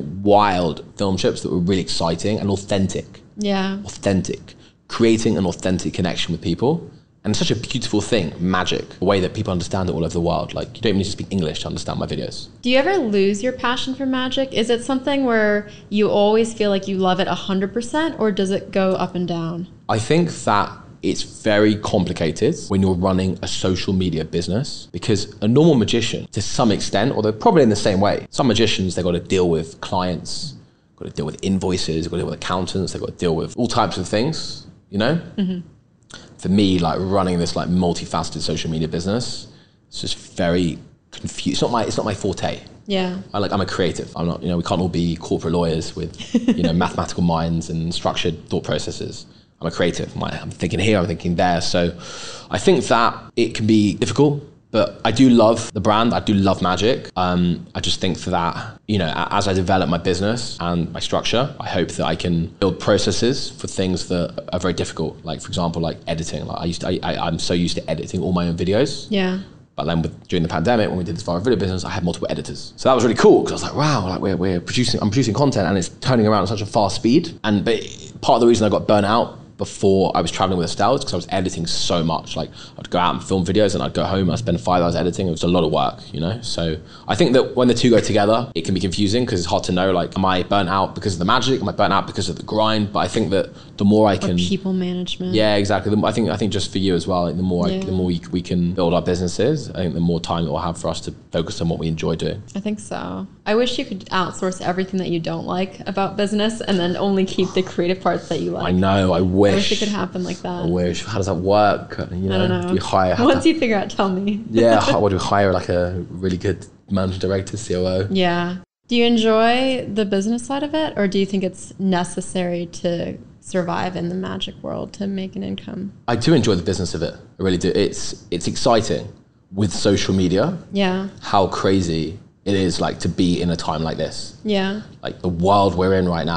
wild film trips that were really exciting and authentic. Yeah. Authentic. Creating an authentic connection with people. And it's such a beautiful thing, magic, a way that people understand it all over the world. Like, you don't even need to speak English to understand my videos. Do you ever lose your passion for magic? Is it something where you always feel like you love it 100%, or does it go up and down? I think that it's very complicated when you're running a social media business, because a normal magician, to some extent, although probably in the same way, some magicians, they've got to deal with clients, got to deal with invoices, got to deal with accountants, they've got to deal with all types of things, Mm-hmm. For me, like running this like multifaceted social media business, it's just very confused. It's not my forte. Yeah. I'm a creative. I'm not, we can't all be corporate lawyers with, mathematical minds and structured thought processes. I'm a creative. I'm thinking here, I'm thinking there. So I think that it can be difficult, but I do love the brand. I do love magic. I just think that, as I develop my business and my structure, I hope that I can build processes for things that are very difficult. Like, for example, like editing. Like I'm so used to editing all my own videos. Yeah. But then during the pandemic, when we did this viral video business, I had multiple editors. So that was really cool, because I was like, wow, like I'm producing content and it's turning around at such a fast speed. But part of the reason I got burnt out before I was traveling with Estelle, because I was editing so much. Like I'd go out and film videos and I'd go home and I'd spend 5 hours editing. It was a lot of work, So I think that when the two go together, it can be confusing, because it's hard to know, like, am I burnt out because of the magic? Am I burnt out because of the grind? But I think that the more I can... Or people management. Yeah, exactly. I think just for you as well, like the more we can build our businesses, I think the more time it will have for us to focus on what we enjoy doing. I think so. I wish you could outsource everything that you don't like about business and then only keep the creative parts that you like. I know, I wish it could happen like that. I wish. How does that work? I don't know. Do you hire... Once you figure out, tell me. Yeah, what do we hire? Like a really good managing director, COO? Yeah. Do you enjoy the business side of it, or do you think it's necessary to survive in the magic world to make an income? I do enjoy the business of it. I really do. It's exciting with social media. Yeah. How crazy it is, like, to be in a time like this. Yeah. Like the world we're in right now.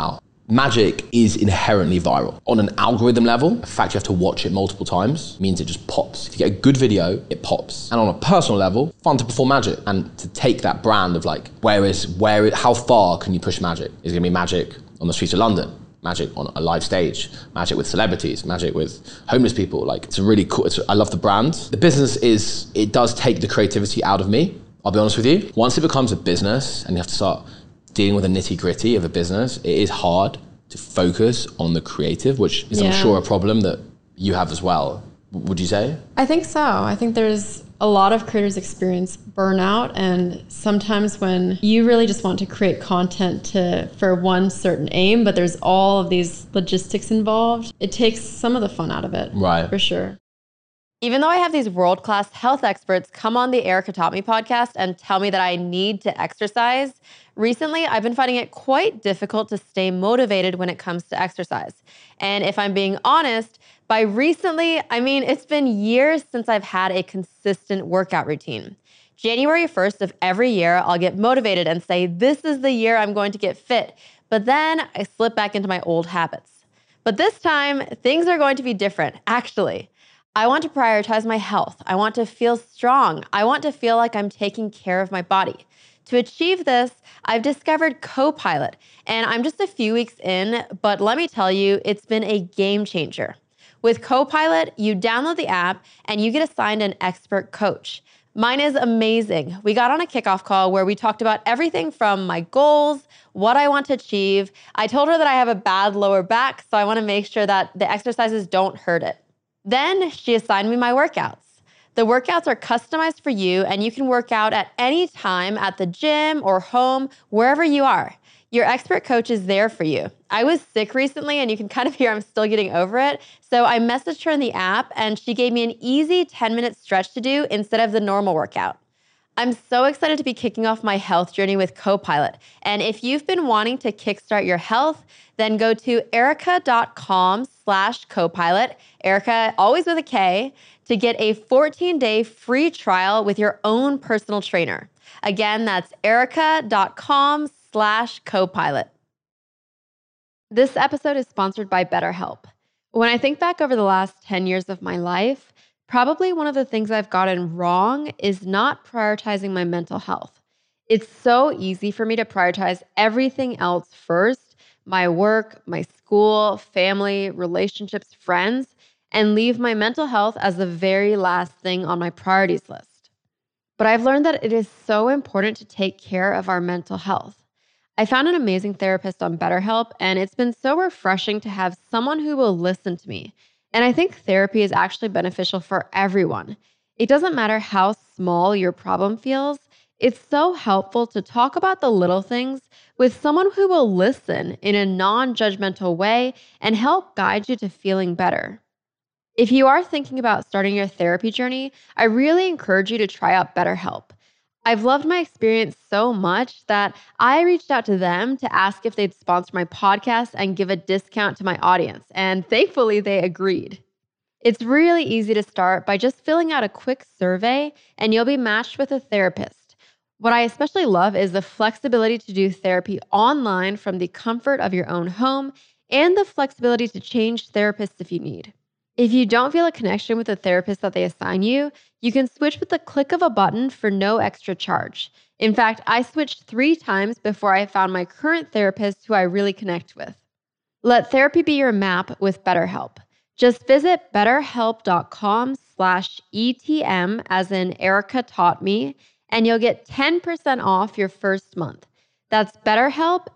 Magic is inherently viral. On an algorithm level, the fact you have to watch it multiple times means it just pops. If you get a good video, it pops. And on a personal level, fun to perform magic and to take that brand of like, how far can you push magic? Is it gonna be magic on the streets of London? Magic on a live stage, magic with celebrities, magic with homeless people. Like, it's a really cool, I love the brand. The business it does take the creativity out of me, I'll be honest with you. Once it becomes a business and you have to start dealing with the nitty gritty of a business, it is hard to focus on the creative, which is I'm sure a problem that you have as well. Would you say? I think so. I think there's a lot of creators experience burnout, and sometimes when you really just want to create content for one certain aim, but there's all of these logistics involved, it takes some of the fun out of it. Right. For sure. Even though I have these world-class health experts come on the Erica Taught Me podcast and tell me that I need to exercise, recently I've been finding it quite difficult to stay motivated when it comes to exercise. And if I'm being honest, by recently, I mean, it's been years since I've had a consistent workout routine. January 1st of every year, I'll get motivated and say, this is the year I'm going to get fit. But then I slip back into my old habits. But this time, things are going to be different, actually. I want to prioritize my health. I want to feel strong. I want to feel like I'm taking care of my body. To achieve this, I've discovered Copilot, and I'm just a few weeks in, but let me tell you, it's been a game changer. With Copilot, you download the app and you get assigned an expert coach. Mine is amazing. We got on a kickoff call where we talked about everything from my goals, what I want to achieve. I told her that I have a bad lower back, so I want to make sure that the exercises don't hurt it. Then she assigned me my workouts. The workouts are customized for you, and you can work out at any time at the gym or home, wherever you are. Your expert coach is there for you. I was sick recently, and you can kind of hear I'm still getting over it. So I messaged her in the app, and she gave me an easy 10-minute stretch to do instead of the normal workout. I'm so excited to be kicking off my health journey with Copilot. And if you've been wanting to kickstart your health, then go to erica.com/copilot, Erica, always with a K, to get a 14-day free trial with your own personal trainer. Again, that's erica.com/copilot. This episode is sponsored by BetterHelp. When I think back over the last 10 years of my life, probably one of the things I've gotten wrong is not prioritizing my mental health. It's so easy for me to prioritize everything else first, my work, my school, family, relationships, friends, and leave my mental health as the very last thing on my priorities list. But I've learned that it is so important to take care of our mental health. I found an amazing therapist on BetterHelp, and it's been so refreshing to have someone who will listen to me. And I think therapy is actually beneficial for everyone. It doesn't matter how small your problem feels. It's so helpful to talk about the little things with someone who will listen in a non-judgmental way and help guide you to feeling better. If you are thinking about starting your therapy journey, I really encourage you to try out BetterHelp. I've loved my experience so much that I reached out to them to ask if they'd sponsor my podcast and give a discount to my audience, and thankfully they agreed. It's really easy to start by just filling out a quick survey, and you'll be matched with a therapist. What I especially love is the flexibility to do therapy online from the comfort of your own home and the flexibility to change therapists if you need. If you don't feel a connection with the therapist that they assign you, you can switch with the click of a button for no extra charge. In fact, I switched 3 times before I found my current therapist who I really connect with. Let therapy be your map with BetterHelp. Just visit betterhelp.com/ETM as in Erica Taught Me, and you'll get 10% off your first month. That's BetterHelp,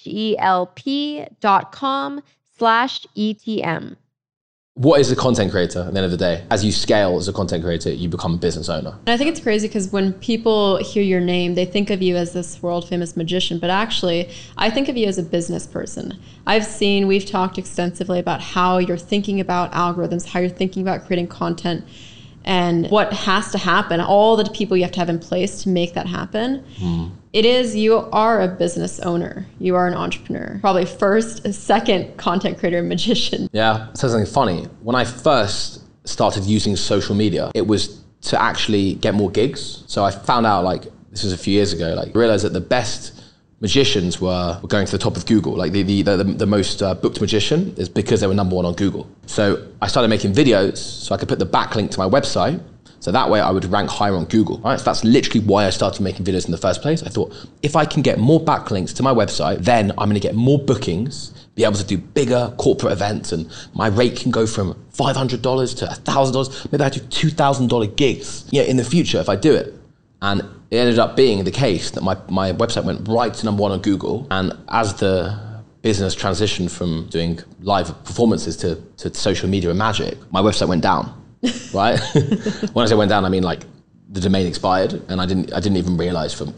HELP.com/ETM. What is a content creator at the end of the day? As you scale as a content creator, you become a business owner. And I think it's crazy because when people hear your name, they think of you as this world famous magician, but actually I think of you as a business person. We've talked extensively about how you're thinking about algorithms, how you're thinking about creating content, and what has to happen, all the people you have to have in place to make that happen. You are a business owner. You are an entrepreneur. Probably first, second content creator and magician. Yeah, so something funny. When I first started using social media, it was to actually get more gigs. So I found out, this was a few years ago, I realized that the best magicians were going to the top of Google. Like the most booked magician is because they were number one on Google. So I started making videos so I could put the backlink to my website. So that way I would rank higher on Google, right? So that's literally why I started making videos in the first place. I thought, if I can get more backlinks to my website, then I'm gonna get more bookings, be able to do bigger corporate events, and my rate can go from $500 to $1,000. Maybe I do $2,000 gigs, in the future if I do it. And it ended up being the case that my website went right to number one on Google. And as the business transitioned from doing live performances to social media and magic, my website went down. Right? When I say went down, I mean like the domain expired, and I didn't even realize for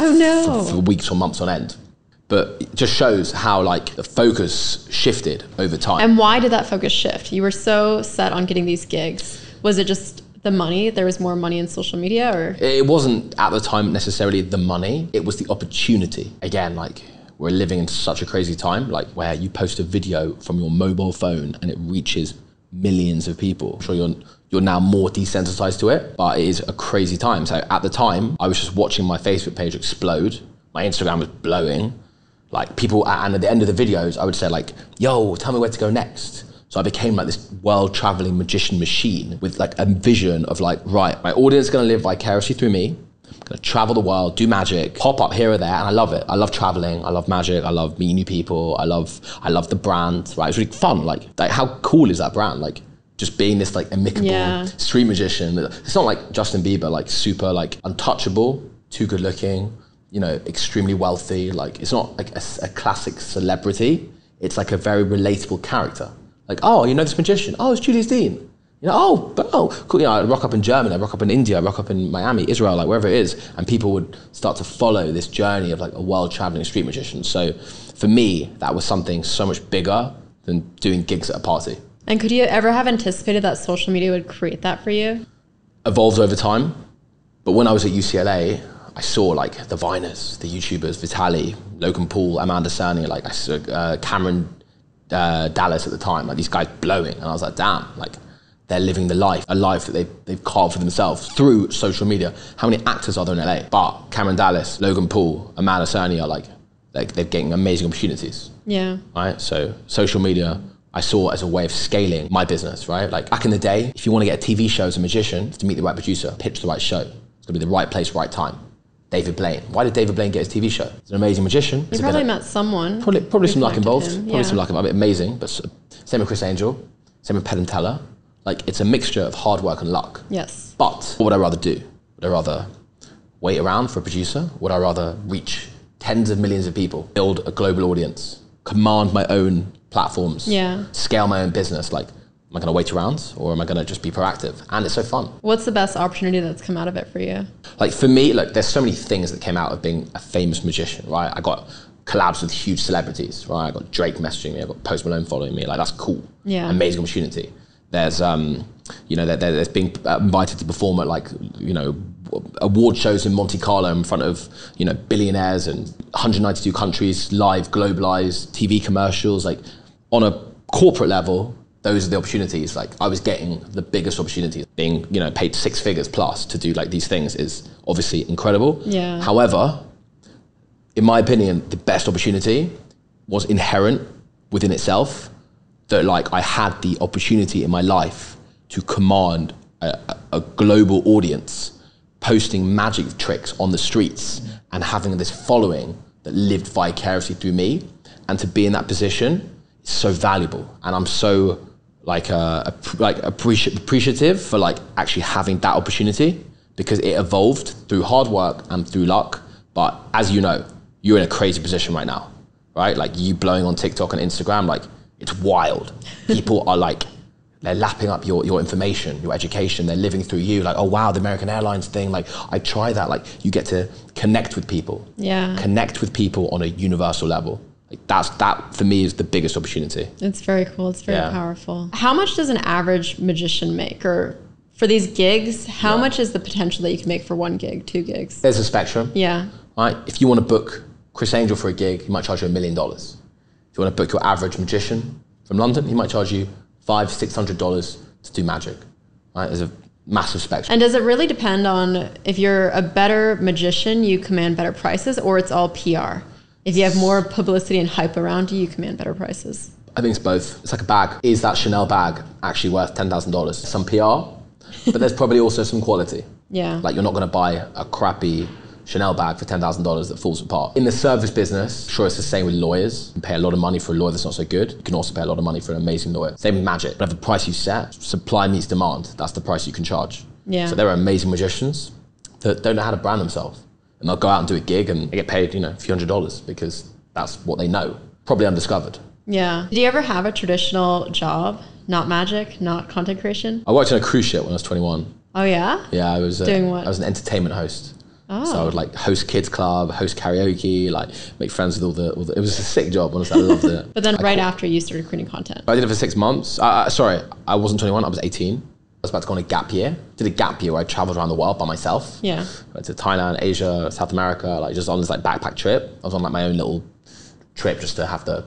weeks or months on end. But it just shows how like the focus shifted over time. And why did that focus shift? You were so set on getting these gigs. Was it just the money? There was more money in social media, or? It wasn't at the time necessarily the money. It was the opportunity. Again, like we're living in such a crazy time, like where you post a video from your mobile phone and it reaches millions of people. I'm sure you're now more desensitized to it, but it is a crazy time. So at the time, I was just watching my Facebook page explode. My Instagram was blowing. Like people, and at the end of the videos, I would say like, yo, tell me where to go next. So I became like this world-traveling magician machine with like a vision of like, right, my audience is gonna live vicariously through me. I'm gonna travel the world, do magic, pop up here or there, and I love it. I love traveling, I love magic, I love meeting new people, I love the brand, right? It's really fun. Like how cool is that brand? Like just being this like amicable street magician. It's not like Justin Bieber, like super like untouchable, too good looking, extremely wealthy. Like it's not like a classic celebrity. It's like a very relatable character. Like, oh, this magician? Oh, it's Julius Dean. Cool. I rock up in Germany, I rock up in India, I rock up in Miami, Israel, like wherever it is, and people would start to follow this journey of like a world-traveling street magician. So for me, that was something so much bigger than doing gigs at a party. And could you ever have anticipated that social media would create that for you? Evolved over time, but when I was at UCLA, I saw like the Viners, the YouTubers, Vitaly, Logan Paul, Amanda Cerny, like I saw Cameron Dallas at the time, like these guys blowing, and I was like, damn, like they're living a life that they've carved for themselves through social media. How many actors are there in LA? But Cameron Dallas, Logan Paul, Amanda Cerny are like they're getting amazing opportunities. Yeah. Right. So social media I saw as a way of scaling my business. Right. Like back in the day, if you want to get a TV show as a magician, to meet the right producer, pitch the right show, it's gonna be the right place, right time. David Blaine. Why did David Blaine get his TV show? He's an amazing magician. You probably met someone. Probably some luck involved. Some luck involved. Amazing. But same with Chris Angel. Same with Penn and Teller. Like it's a mixture of hard work and luck. Yes. But what would I rather do? Would I rather wait around for a producer? Would I rather reach tens of millions of people, build a global audience, command my own platforms, scale my own business? Like, am I going to wait around, or am I going to just be proactive? And it's so fun. What's the best opportunity that's come out of it for you? Like for me, like there's so many things that came out of being a famous magician, right? I got collabs with huge celebrities, right? I got Drake messaging me, I got Post Malone following me. Like that's cool. Yeah. Amazing opportunity. There's there's being invited to perform at like award shows in Monte Carlo in front of billionaires and 192 countries, live, globalized TV commercials. Like on a corporate level, those are the opportunities. Like I was getting the biggest opportunities. Being paid 6 figures plus to do like these things is obviously incredible. Yeah. However, in my opinion, the best opportunity was inherent within itself. That like I had the opportunity in my life to command a global audience, posting magic tricks on the streets and having this following that lived vicariously through me. And to be in that position is so valuable. And I'm so appreciative for like actually having that opportunity, because it evolved through hard work and through luck. But as you know, you're in a crazy position right now, right? Like you blowing on TikTok and Instagram, like it's wild. People are like, they're lapping up your information, your education. They're living through you. Like, oh wow, the American Airlines thing. Like I try that. Like you get to connect with people. Yeah. Connect with people on a universal level. Like that for me is the biggest opportunity. It's very cool. It's very powerful. How much does an average magician make? Or for these gigs, how much is the potential that you can make for 1 gig, 2 gigs? There's a spectrum. Yeah. Right. If you want to book Chris Angel for a gig, he might charge you $1 million. If you want to book your average magician from London, he might charge you $500-$600 to do magic. Right? There's a massive spectrum. And does it really depend on if you're a better magician, you command better prices, or it's all PR? If you have more publicity and hype around you, you command better prices. I think it's both. It's like a bag. Is that Chanel bag actually worth $10,000? Some PR, but there's probably also some quality. Yeah. Like you're not going to buy a crappy Chanel bag for $10,000 that falls apart. In the service business, sure, it's the same with lawyers. You pay a lot of money for a lawyer that's not so good. You can also pay a lot of money for an amazing lawyer. Same with magic. Whatever price you set, supply meets demand. That's the price you can charge. Yeah. So there are amazing magicians that don't know how to brand themselves. And they'll go out and do a gig and they get paid, a few $100s because that's what they know. Probably undiscovered. Yeah. Did you ever have a traditional job? Not magic, not content creation? I worked on a cruise ship when I was 21. Oh, yeah? Yeah, I was doing what? I was an entertainment host. Oh. So I would like host kids club, host karaoke, like make friends with all the it was a sick job, honestly, I loved it. But then after you started creating content. I did it for 6 months. Sorry, I wasn't 21, I was 18. I was about to go on a gap year. Did a gap year where I traveled around the world by myself. Yeah. Went to Thailand, Asia, South America, like just on this like backpack trip. I was on like my own little trip just to have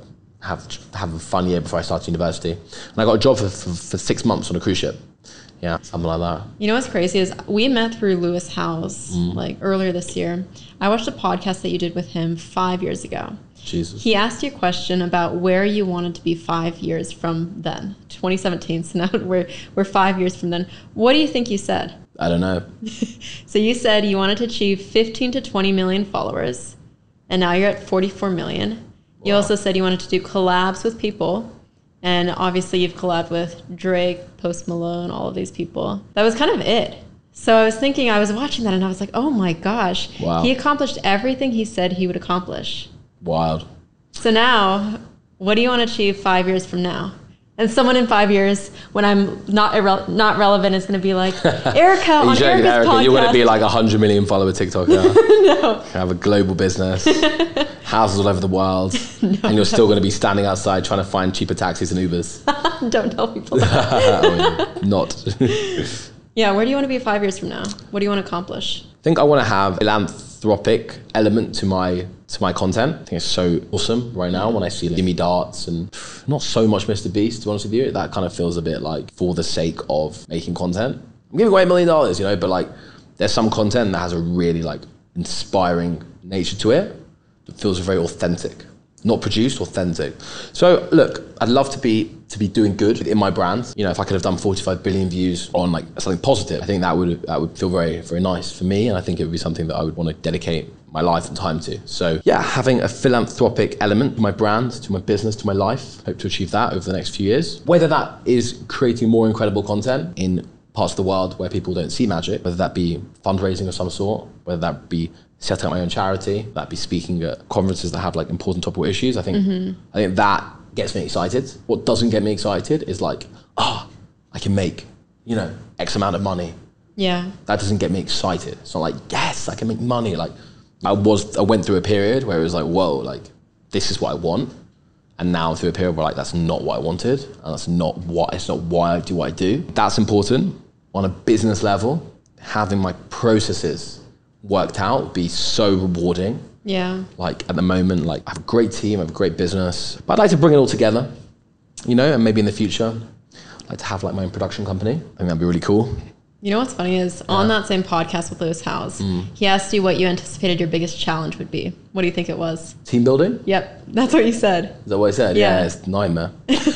a fun year before I started university. And I got a job for 6 months on a cruise ship. Yeah, something like that. You know what's crazy is we met through Lewis Howes like earlier this year. I watched a podcast that you did with him 5 years ago. Jesus. He asked you a question about where you wanted to be 5 years from then, 2017. So now we're 5 years from then. What do you think you said? I don't know. So you said you wanted to achieve 15 to 20 million followers, and now you're at 44 million. You also said you wanted to do collabs with people, and obviously you've collabed with Drake, Post Malone, all of these people. That was kind of it. So I was watching that and I was like, oh my gosh. Wow. He accomplished everything he said he would accomplish. Wild. So now, what do you want to achieve 5 years from now? And someone in 5 years, when I'm not relevant, is going to be like, Erica on Erica's podcast. You're going to be like 100 million follower TikToker. No. Have a global business, houses all over the world, and you're still going to be standing outside trying to find cheaper taxis and Ubers. Don't tell people that. Not. Yeah, where do you want to be 5 years from now? What do you want to accomplish? I think I want to have a philanthropic element to my content. I think it's so awesome right now when I see like Jimmy Darts and not so much Mr. Beast, to be honest with you. That kind of feels a bit like for the sake of making content. I'm giving away $1 million, but like there's some content that has a really like inspiring nature to it that feels very authentic. Not produced, authentic. So look, I'd love to be doing good in my brand. If I could have done 45 billion views on like something positive, I think that would feel very, very nice for me. And I think it would be something that I would want to dedicate my life and time to. So yeah, having a philanthropic element to my brand, to my business, to my life. Hope to achieve that over the next few years. Whether that is creating more incredible content in parts of the world where people don't see magic, whether that be fundraising of some sort, whether that be setting up my own charity, that be speaking at conferences that have like important topical issues. I think that gets me excited. What doesn't get me excited is like, I can make, X amount of money. Yeah. That doesn't get me excited. It's not like, yes, I can make money. Like I went through a period where it was like, whoa, like this is what I want. And now through a period where like, that's not what I wanted. And it's not why I do what I do. That's important. On a business level, having my processes worked out would be so rewarding. Yeah. Like at the moment, like I have a great team, I have a great business, but I'd like to bring it all together, and maybe in the future, I'd like to have like my own production company. I think that'd be really cool. You know what's funny is on that same podcast with Lewis Howes, he asked you what you anticipated your biggest challenge would be. What do you think it was? Team building? Yep, that's what you said. Is that what I said? Yeah, it's a nightmare.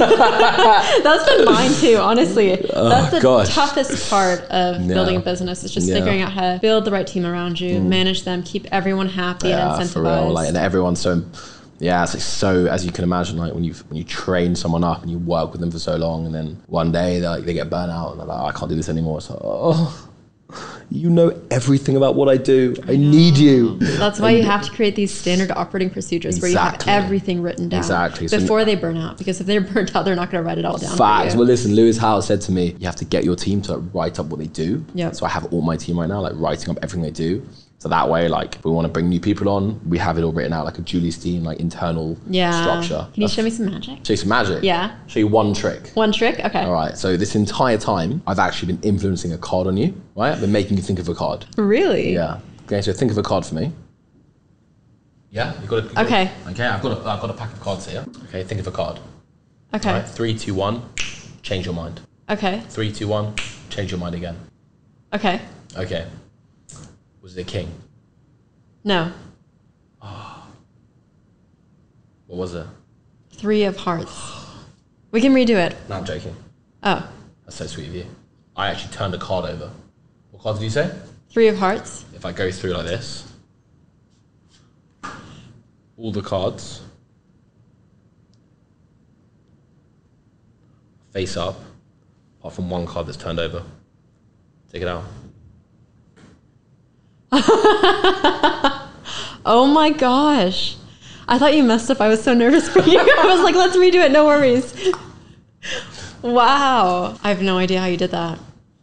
That's been mine too, honestly. That's the toughest part of building a business. It's just figuring out how to build the right team around you, manage them, keep everyone happy and incentivized. For real. Like, and everyone's so... Yeah, it's like so, as you can imagine, like when you train someone up and you work with them for so long, and then one day they get burnt out and they're like, I can't do this anymore. It's like, you know everything about what I do. I need you. That's why you have to create these standard operating procedures where you have everything written down before they burn out. Because if they're burnt out, they're not going to write it all down. Facts. Well, listen, Lewis Howes said to me, you have to get your team to write up what they do. Yep. So I have all my team right now, like writing up everything they do. So that way, like, if we want to bring new people on, we have it all written out, like a Julie Steen, like internal structure. Can you show me some magic? Show you some magic? Yeah. Show you one trick. One trick? Okay. All right. So this entire time, I've actually been influencing a card on you, right? I've been making you think of a card. Really? Yeah. Okay. So think of a card for me. Yeah. You got to. Okay. Okay. I've got a pack of cards here. Okay. Think of a card. Okay. All right, 3, 2, 1. Change your mind. Okay. 3, 2, 1. Change your mind again. Okay. Okay. Was it a king? No. What was it? 3 of hearts. We can redo it. No, I'm joking. Oh, That's so sweet of you. I actually turned a card over. What card did you say? 3 of hearts. If I go through like this, all the cards face up, apart from one card that's turned over. Take it out. Oh my gosh. I thought you messed up. I was so nervous for you. I was like, let's redo it. No worries. Wow. I have no idea how you did that.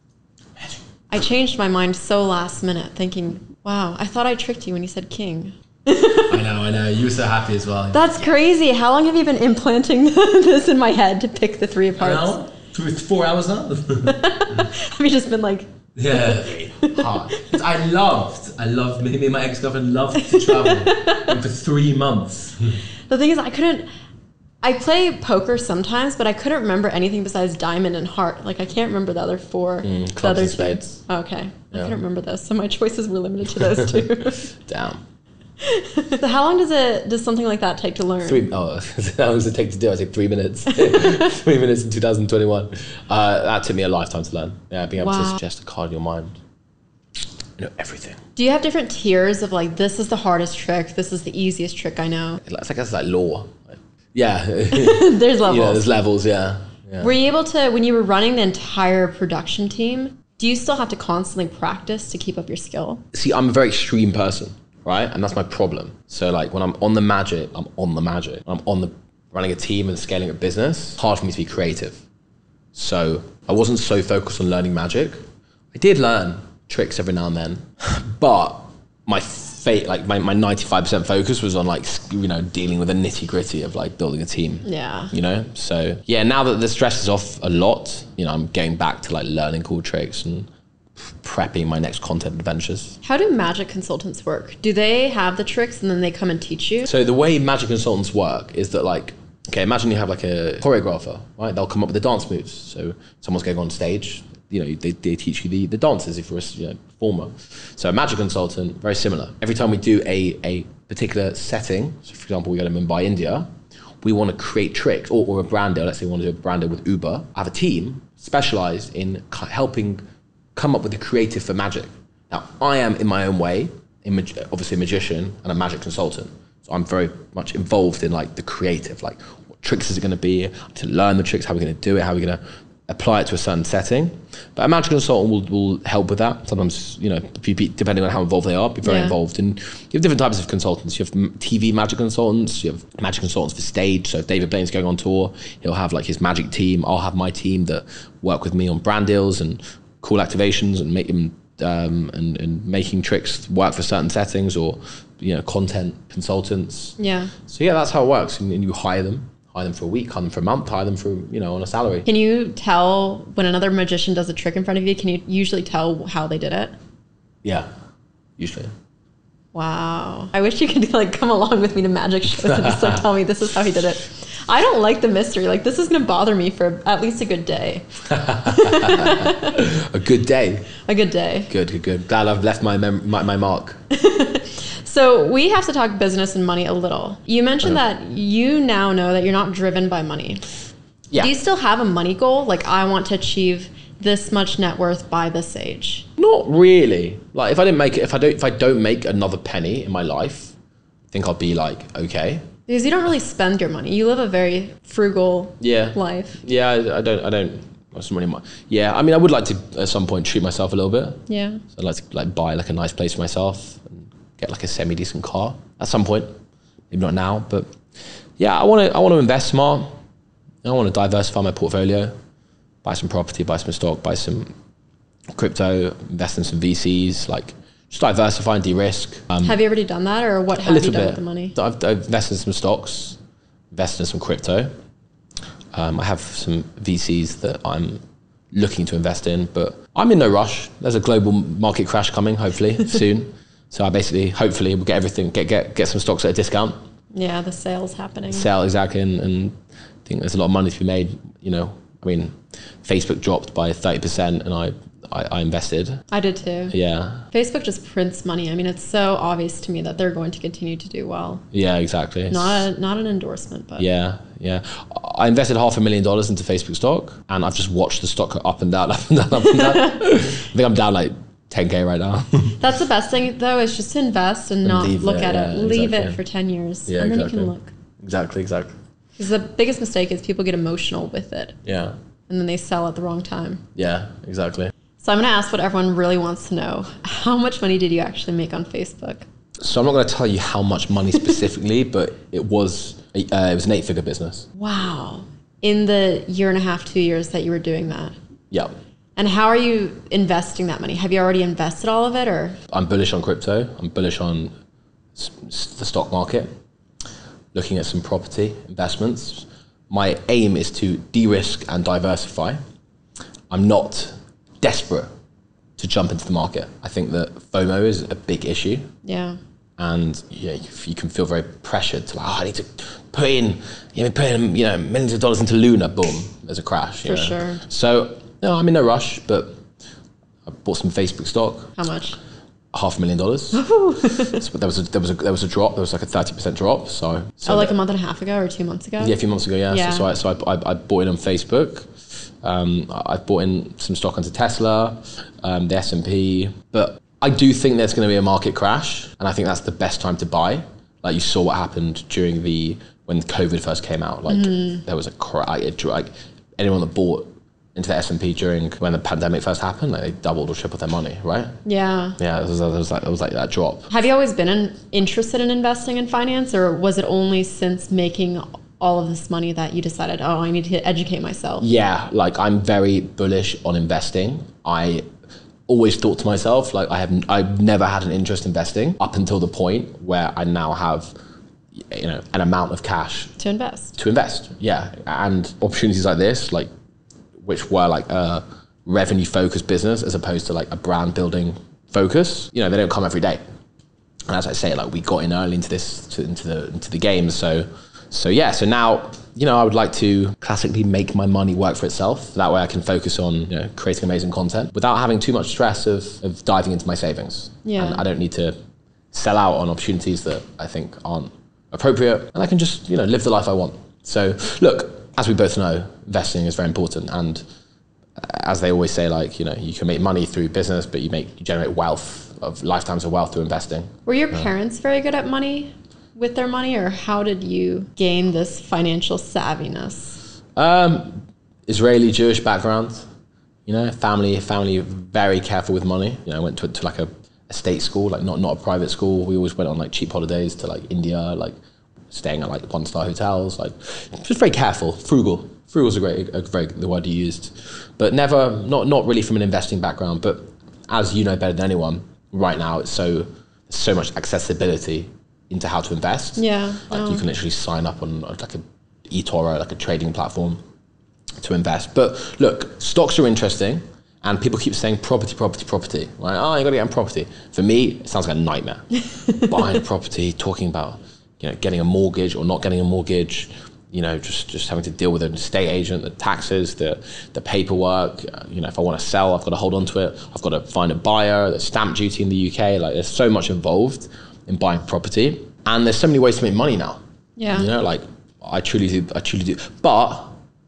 I changed my mind so last minute thinking, wow, I thought I tricked you when you said king. I know. You were so happy as well. That's crazy. How long have you been implanting this in my head to pick the 3 of hearts? 4 hours now? Have you just been like... Yeah, hard. I loved, me and my ex-girlfriend loved to travel for 3 months. The thing is, I play poker sometimes, but I couldn't remember anything besides diamond and heart. Like, I can't remember the other 4. The Clubs other and 2. spades. Oh, okay. Yeah. I couldn't remember those, so my choices were limited to those 2. Damn. So how long does something like that take to learn? 3, how long does it take to do? I take 3 minutes. 3 minutes in 2021. That took me a lifetime to learn. Yeah, being able to suggest a card in your mind. You know everything. Do you have different tiers of like, this is the hardest trick, this is the easiest trick I know? It's like law. Yeah. There's levels. Yeah, there's levels, yeah. Were you able to, when you were running the entire production team, do you still have to constantly practice to keep up your skill? See, I'm a very extreme person, right? And that's my problem. So like when I'm on the magic, I'm on the magic. When I'm on the running a team and scaling a business, it's hard for me to be creative. So I wasn't so focused on learning magic. I did learn tricks every now and then, but my 95% focus was on like, you know, dealing with the nitty gritty of like building a team. Yeah. You know, so yeah, now that the stress is off a lot, you know, I'm getting back to like learning cool tricks and prepping my next content adventures. How do magic consultants work? Do they have the tricks and then they come and teach you? So the way magic consultants work is that like, okay, imagine you have like a choreographer, right? They'll come up with the dance moves. So someone's going on stage, you know, they teach you the dances if you're a performer. So a magic consultant, very similar. Every time we do a particular setting, so for example, we go to Mumbai, India, we want to create tricks, or a brand deal, let's say we want to do a brand deal with Uber. I have a team specialized in helping come up with the creative for magic. Now, I am in my own way, obviously a magician and a magic consultant. So I'm very much involved in like the creative, like what tricks is it going to be, to learn the tricks, how we're going to do it, how we're going to apply it to a certain setting. But a magic consultant will help with that. Sometimes, you know, depending on how involved they are, be very involved. And you have different types of consultants. You have TV magic consultants, you have magic consultants for stage. So if David Blaine's going on tour, he'll have like his magic team. I'll have my team that work with me on brand deals and cool activations and and making tricks work for certain settings, or, you know, content consultants. Yeah. So yeah, that's how it works. And you hire them for a week, hire them for a month, hire them for, you know, on a salary. Can you tell when another magician does a trick in front of you, can you usually tell how they did it? Yeah, usually. Wow. I wish you could like come along with me to magic shows and just like tell me this is how he did it. I don't like the mystery. Like, this is going to bother me for at least a good day. A good day. A good day. Good. Glad I've left my mark. So we have to talk business and money a little. You mentioned that you now know that you're not driven by money. Yeah. Do you still have a money goal? Like, I want to achieve this much net worth by this age. Not really. Like, if I don't make another penny in my life, I think I'll be like, okay. Because you don't really spend your money. You live a very frugal life. Yeah, I don't. Yeah, I mean, I would like to at some point treat myself a little bit. Yeah. So I'd like to like buy like a nice place for myself and get like a semi-decent car at some point. Maybe not now, but yeah, I want to invest smart. I want to diversify my portfolio, buy some property, buy some stock, buy some crypto, invest in some VCs, like just diversify and de-risk. Have you already done that, or what have you done with the money? I've invested in some stocks, invested in some crypto. I have some VCs that I'm looking to invest in, but I'm in no rush. There's a global market crash coming, hopefully, soon. So I basically, hopefully, will get everything, get some stocks at a discount. Yeah, the sale's happening. Sale, exactly, and I think there's a lot of money to be made. You know, I mean, Facebook dropped by 30%, and I I invested. I did too. Yeah. Facebook just prints money. I mean, it's so obvious to me that they're going to continue to do well. Yeah, exactly. Not an endorsement, but Yeah. I invested $500,000 into Facebook stock, and I've just watched the stock go up and down, up and down, up and down. I think I'm down like 10K right now. that's the best thing though, is just to invest and not leave look it, at yeah, it. Leave exactly. it for 10 years, Yeah, and then exactly. you can look. Exactly. Because the biggest mistake is people get emotional with it, Yeah. and then they sell at the wrong time. Yeah, exactly. So I'm going to ask what everyone really wants to know. How much money did you actually make on Facebook? So I'm not going to tell you how much money specifically, but it was an 8-figure business. Wow. In the year and a half, 2 years that you were doing that. Yeah. And how are you investing that money? Have you already invested all of it, or? I'm bullish on crypto. I'm bullish on the stock market, looking at some property investments. My aim is to de-risk and diversify. I'm not desperate to jump into the market. I think that FOMO is a big issue. Yeah. And you can feel very pressured to I need to put in millions of dollars into Luna. Boom, there's a crash. For sure. So no, I'm in no rush, but I bought some Facebook stock. How much? $500,000. So there was a drop. There was like a 30% drop. So like a month and a half ago or 2 months ago? yeah, a few months ago. Yeah. Yeah. So I bought in on Facebook. I bought in some stock into Tesla, the S&P, but I do think there's going to be a market crash, and I think that's the best time to buy. Like you saw what happened when COVID first came out. Like there was a crash. Like anyone that bought into the S&P during when the pandemic first happened, like they doubled or tripled their money, right? Yeah. Yeah, it was like that drop. Have you always been interested in investing in finance, or was it only since making all of this money that you decided, oh, I need to educate myself? Yeah, like I'm very bullish on investing. I always thought to myself, like I've never had an interest in investing up until the point where I now have, an amount of cash To invest. to invest. Yeah, and opportunities like this, like which were like a revenue focused business as opposed to like a brand building focus. They don't come every day. And as I say, like we got in early into the game. So now, I would like to classically make my money work for itself. That way I can focus on, creating amazing content without having too much stress of diving into my savings. Yeah. And I don't need to sell out on opportunities that I think aren't appropriate. And I can just, live the life I want. So look, as we both know, investing is very important. And as they always say, like, you can make money through business, but you generate lifetimes of wealth through investing. Were your parents very good at money? With their money, or how did you gain this financial savviness? Israeli Jewish background, family very careful with money. I went to like a state school, like not a private school. We always went on like cheap holidays to like India, like staying at like 1-star hotels, like just very careful, frugal. Frugal is the word you used, but never, not really from an investing background. But as you know better than anyone, right now it's so much accessibility into how to invest. Yeah. Like you can literally sign up on like a eToro, like a trading platform to invest. But look, stocks are interesting and people keep saying property. Right? Oh, you got to get in property. For me, it sounds like a nightmare. Buying a property, talking about, getting a mortgage or not getting a mortgage, just having to deal with an estate agent, the taxes, the paperwork. If I want to sell, I've got to hold on to it. I've got to find a buyer, there's stamp duty in the UK. Like there's so much involved in buying property, and there's so many ways to make money now. Yeah. Like I truly do. But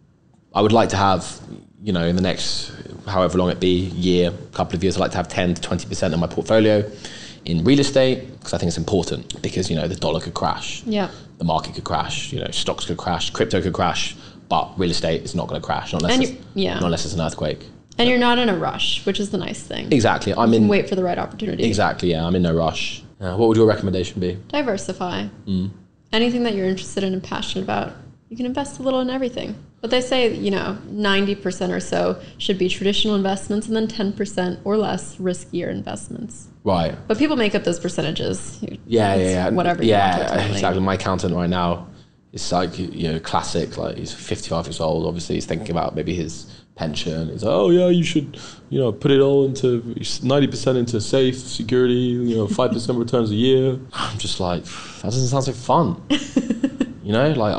I would like to have, in the next, however long it be, year, couple of years, I'd like to have 10 to 20% of my portfolio in real estate, because I think it's important, because, the dollar could crash. Yeah. The market could crash, stocks could crash, crypto could crash, but real estate is not going to crash, not unless it's an earthquake. And you're not in a rush, which is the nice thing. Exactly. You can wait for the right opportunity. Exactly, yeah. I'm in no rush. What would your recommendation be? Diversify. Anything that you're interested in and passionate about, you can invest a little in everything. But they say, 90% or so should be traditional investments, and then 10% or less riskier investments. Right. But people make up those percentages. Yeah. Whatever you want, ultimately. Exactly. My accountant right now is like, classic, like he's 55 years old. Obviously he's thinking about maybe his pension. He's like, oh yeah, you should, put it all into 90% into safe security, 5% returns a year. I'm just like, that doesn't sound so fun. Like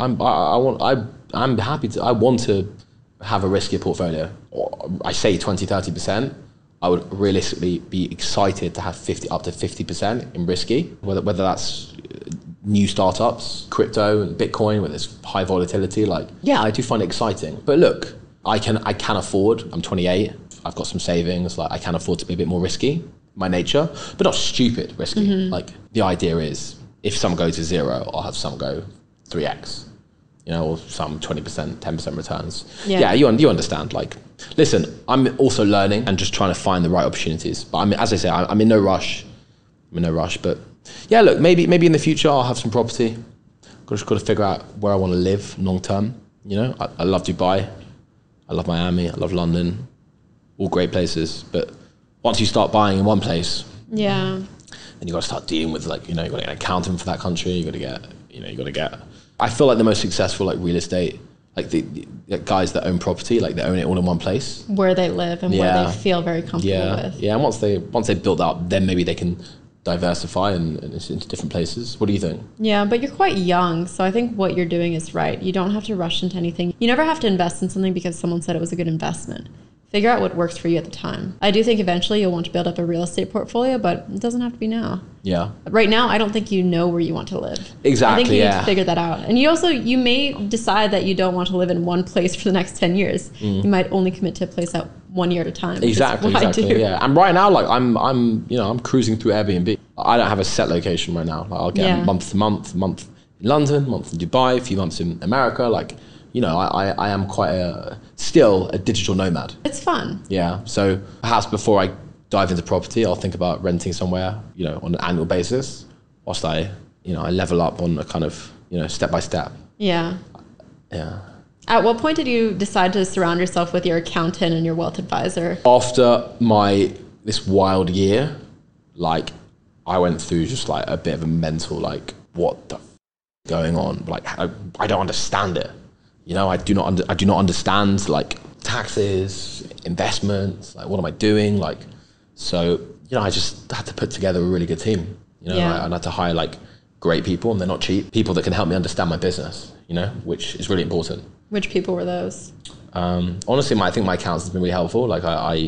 I want to have a riskier portfolio. I say 20-30%. I would realistically be excited to have up to 50% in risky, whether that's new startups, crypto and Bitcoin, where there's high volatility. Like, yeah, I do find it exciting. But look, I can afford, I'm 28, I've got some savings, like I can afford to be a bit more risky, my nature, but not stupid risky. Like the idea is if some go to zero, I'll have some go 3x, you know, or some 20%, 10% returns. Yeah, you understand. Like, listen, I'm also learning and just trying to find the right opportunities. But as I say, I'm in no rush. But yeah, look, maybe in the future I'll have some property. Just got to figure out where I want to live long term. You know, I love Dubai, I love Miami, I love London, all great places. But once you start buying in one place, then you got to start dealing with, like, you know, you got to get an accountant for that country. You got to get. I feel like the most successful, like, real estate, like the guys that own property, like they own it all in one place, where they live and where they feel very comfortable with. Yeah, and once they build up, then maybe they can diversify and into different places. What do you think? Yeah, but you're quite young, so I think what you're doing is right. You don't have to rush into anything. You never have to invest in something because someone said it was a good investment. Figure out what works for you at the time. I do think eventually you'll want to build up a real estate portfolio, but it doesn't have to be now. Yeah. Right now, I don't think you know where you want to live. Exactly, I think you need to figure that out. And you may decide that you don't want to live in one place for the next 10 years. You might only commit to a place at 1 year at a time. Exactly, yeah. And right now, like I'm cruising through Airbnb. I don't have a set location right now. Like, I'll get month to month, month in London, month in Dubai, a few months in America, like, you know, I am quite still a digital nomad. It's fun. Yeah. So perhaps before I dive into property, I'll think about renting somewhere, you know, on an annual basis, whilst I level up on a kind of, you know, step by step. Yeah. Yeah. At what point did you decide to surround yourself with your accountant and your wealth advisor? After this wild year, like, I went through just like a bit of a mental, like, what the going on? Like, I don't understand it. You know, I do not understand, like, taxes, investments, like, what am I doing? Like, so, you know, I just had to put together a really good team, you know, and I had to hire, like, great people, and they're not cheap, people that can help me understand my business, you know, which is really important. Which people were those? Honestly, I think my accountant's been really helpful. Like,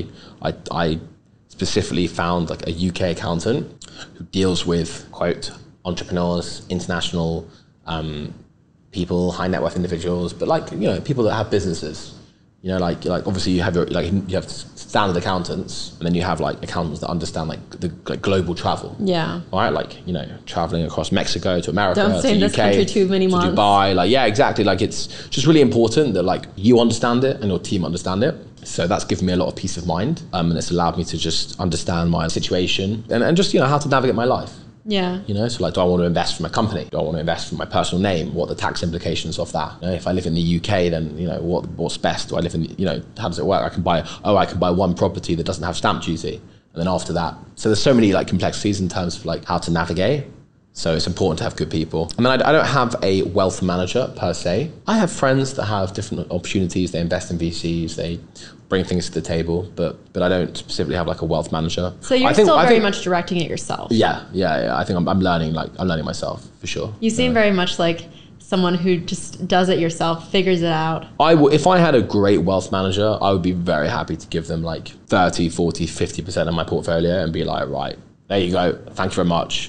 I specifically found, like, a UK accountant who deals with, quote, entrepreneurs, international people, high net worth individuals, but, like, you know, people that have businesses. You know, like obviously you have you have standard accountants, and then you have, like, accountants that understand, like, the global travel. Yeah. Right, like, you know, traveling across Mexico to America, don't stay in this country too many months. Dubai, like, yeah, exactly. Like, it's just really important that, like, you understand it and your team understand it. So that's given me a lot of peace of mind, and it's allowed me to just understand my situation and just, you know, how to navigate my life. Yeah. You know, so, like, do I want to invest from a company? Do I want to invest from my personal name? What are the tax implications of that? You know, if I live in the UK, then, you know, what's best? Do I live in, you know, how does it work? I can buy one property that doesn't have stamp duty. And then after that, so there's so many, like, complexities in terms of, like, how to navigate. So it's important to have good people. I mean, I don't have a wealth manager per se. I have friends that have different opportunities. They invest in VCs. They bring things to the table, but I don't specifically have, like, a wealth manager. So you're still very much directing it yourself. Yeah. I think I'm learning myself, for sure. You seem very much like someone who just does it yourself, figures it out. If I had a great wealth manager, I would be very happy to give them, like, 30, 40, 50% of my portfolio and be like, right, there you go. Thank you very much.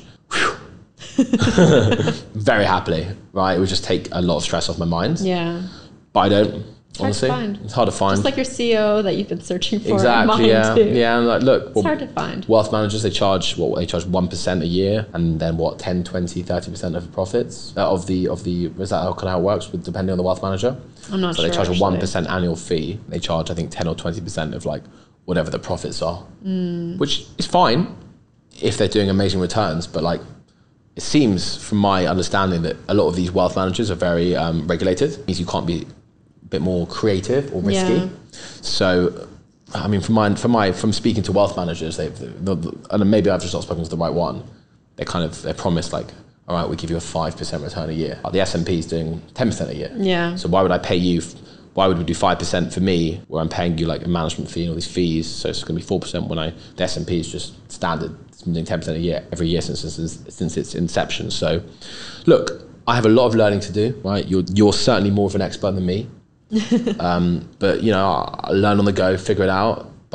Very happily, right? It would just take a lot of stress off my mind. Yeah. But I don't. Honestly, it's hard to find. Just like your CEO that you've been searching for. Exactly. Yeah. And, like, look, it's hard to find. Wealth managers, they charge 1% a year, and then 10, 20, 30% of the profits of the. Is that kind of how it works? With depending on the wealth manager. I'm not sure. So they charge a 1% annual fee. They charge, I think, 10 or 20% of, like, whatever the profits are, which is fine if they're doing amazing returns. But, like, it seems, from my understanding, that a lot of these wealth managers are very regulated. It means you can't be a bit more creative or risky. Yeah. So, I mean, from speaking to wealth managers, and maybe I've just not spoken to the right one. They're promised, like, all right, we give you a 5% return a year. The S&P is doing 10% a year. Yeah. So why would I pay you? Why would we do 5% for me, where I'm paying you, like, a management fee and all these fees? So it's going to be 4% when the S&P is just standard. It's been doing 10% a year every year since its inception. So, look, I have a lot of learning to do. Right, you're certainly more of an expert than me. But, you know, I learn on the go, figure it out. But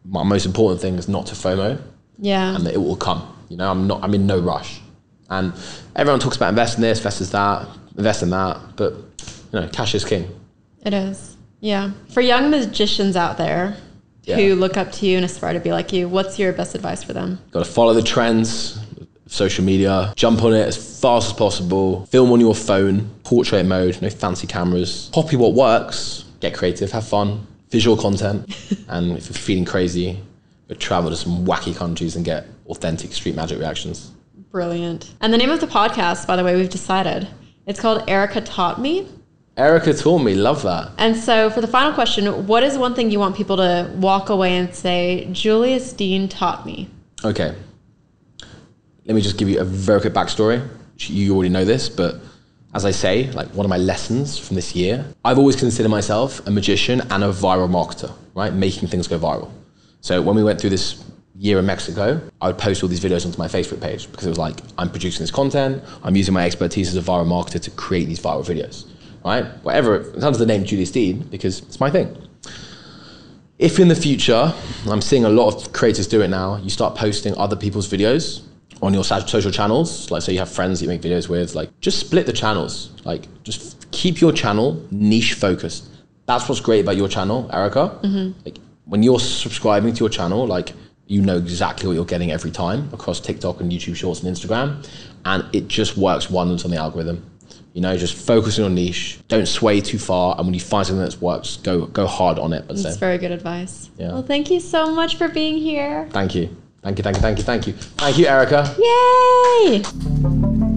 my most important thing is not to FOMO, Yeah. and that it will come. You know, I'm in no rush. And everyone talks about invest in this, invest in that, invest in that, but you know, cash is king. It is. Yeah. For young magicians out there who look up to you and aspire to be like you, what's your best advice for them? Got to follow the trends, social media, jump on it as fast as possible, film on your phone, portrait mode, no fancy cameras, copy what works, get creative, have fun, visual content, and if you're feeling crazy, go travel to some wacky countries and get authentic street magic reactions. Brilliant. And the name of the podcast, by the way, we've decided. It's called Erica Taught Me. Erica taught me, love that. And so for the final question, what is one thing you want people to walk away and say, Julius Dein taught me? Okay. Let me just give you a very quick backstory. You already know this, but as I say, like one of my lessons from this year, I've always considered myself a magician and a viral marketer, right? Making things go viral. So when we went through this year in Mexico, I would post all these videos onto my Facebook page because it was like, I'm producing this content, I'm using my expertise as a viral marketer to create these viral videos, right? Whatever, it's under the name Julius Dein because it's my thing. If in the future, I'm seeing a lot of creators do it now, you start posting other people's videos on your social channels, like say you have friends that you make videos with, like just split the channels, like just keep your channel niche focused. That's what's great about your channel, Erica. Like when you're subscribing to your channel, like you know exactly what you're getting every time across TikTok and YouTube Shorts and Instagram, and it just works wonders on the algorithm. You know, just focus on your niche, don't sway too far, and when you find something that works, go hard on it. That's very good advice. Yeah. Well, thank you so much for being here. Thank you. Thank you, Erica. Yay!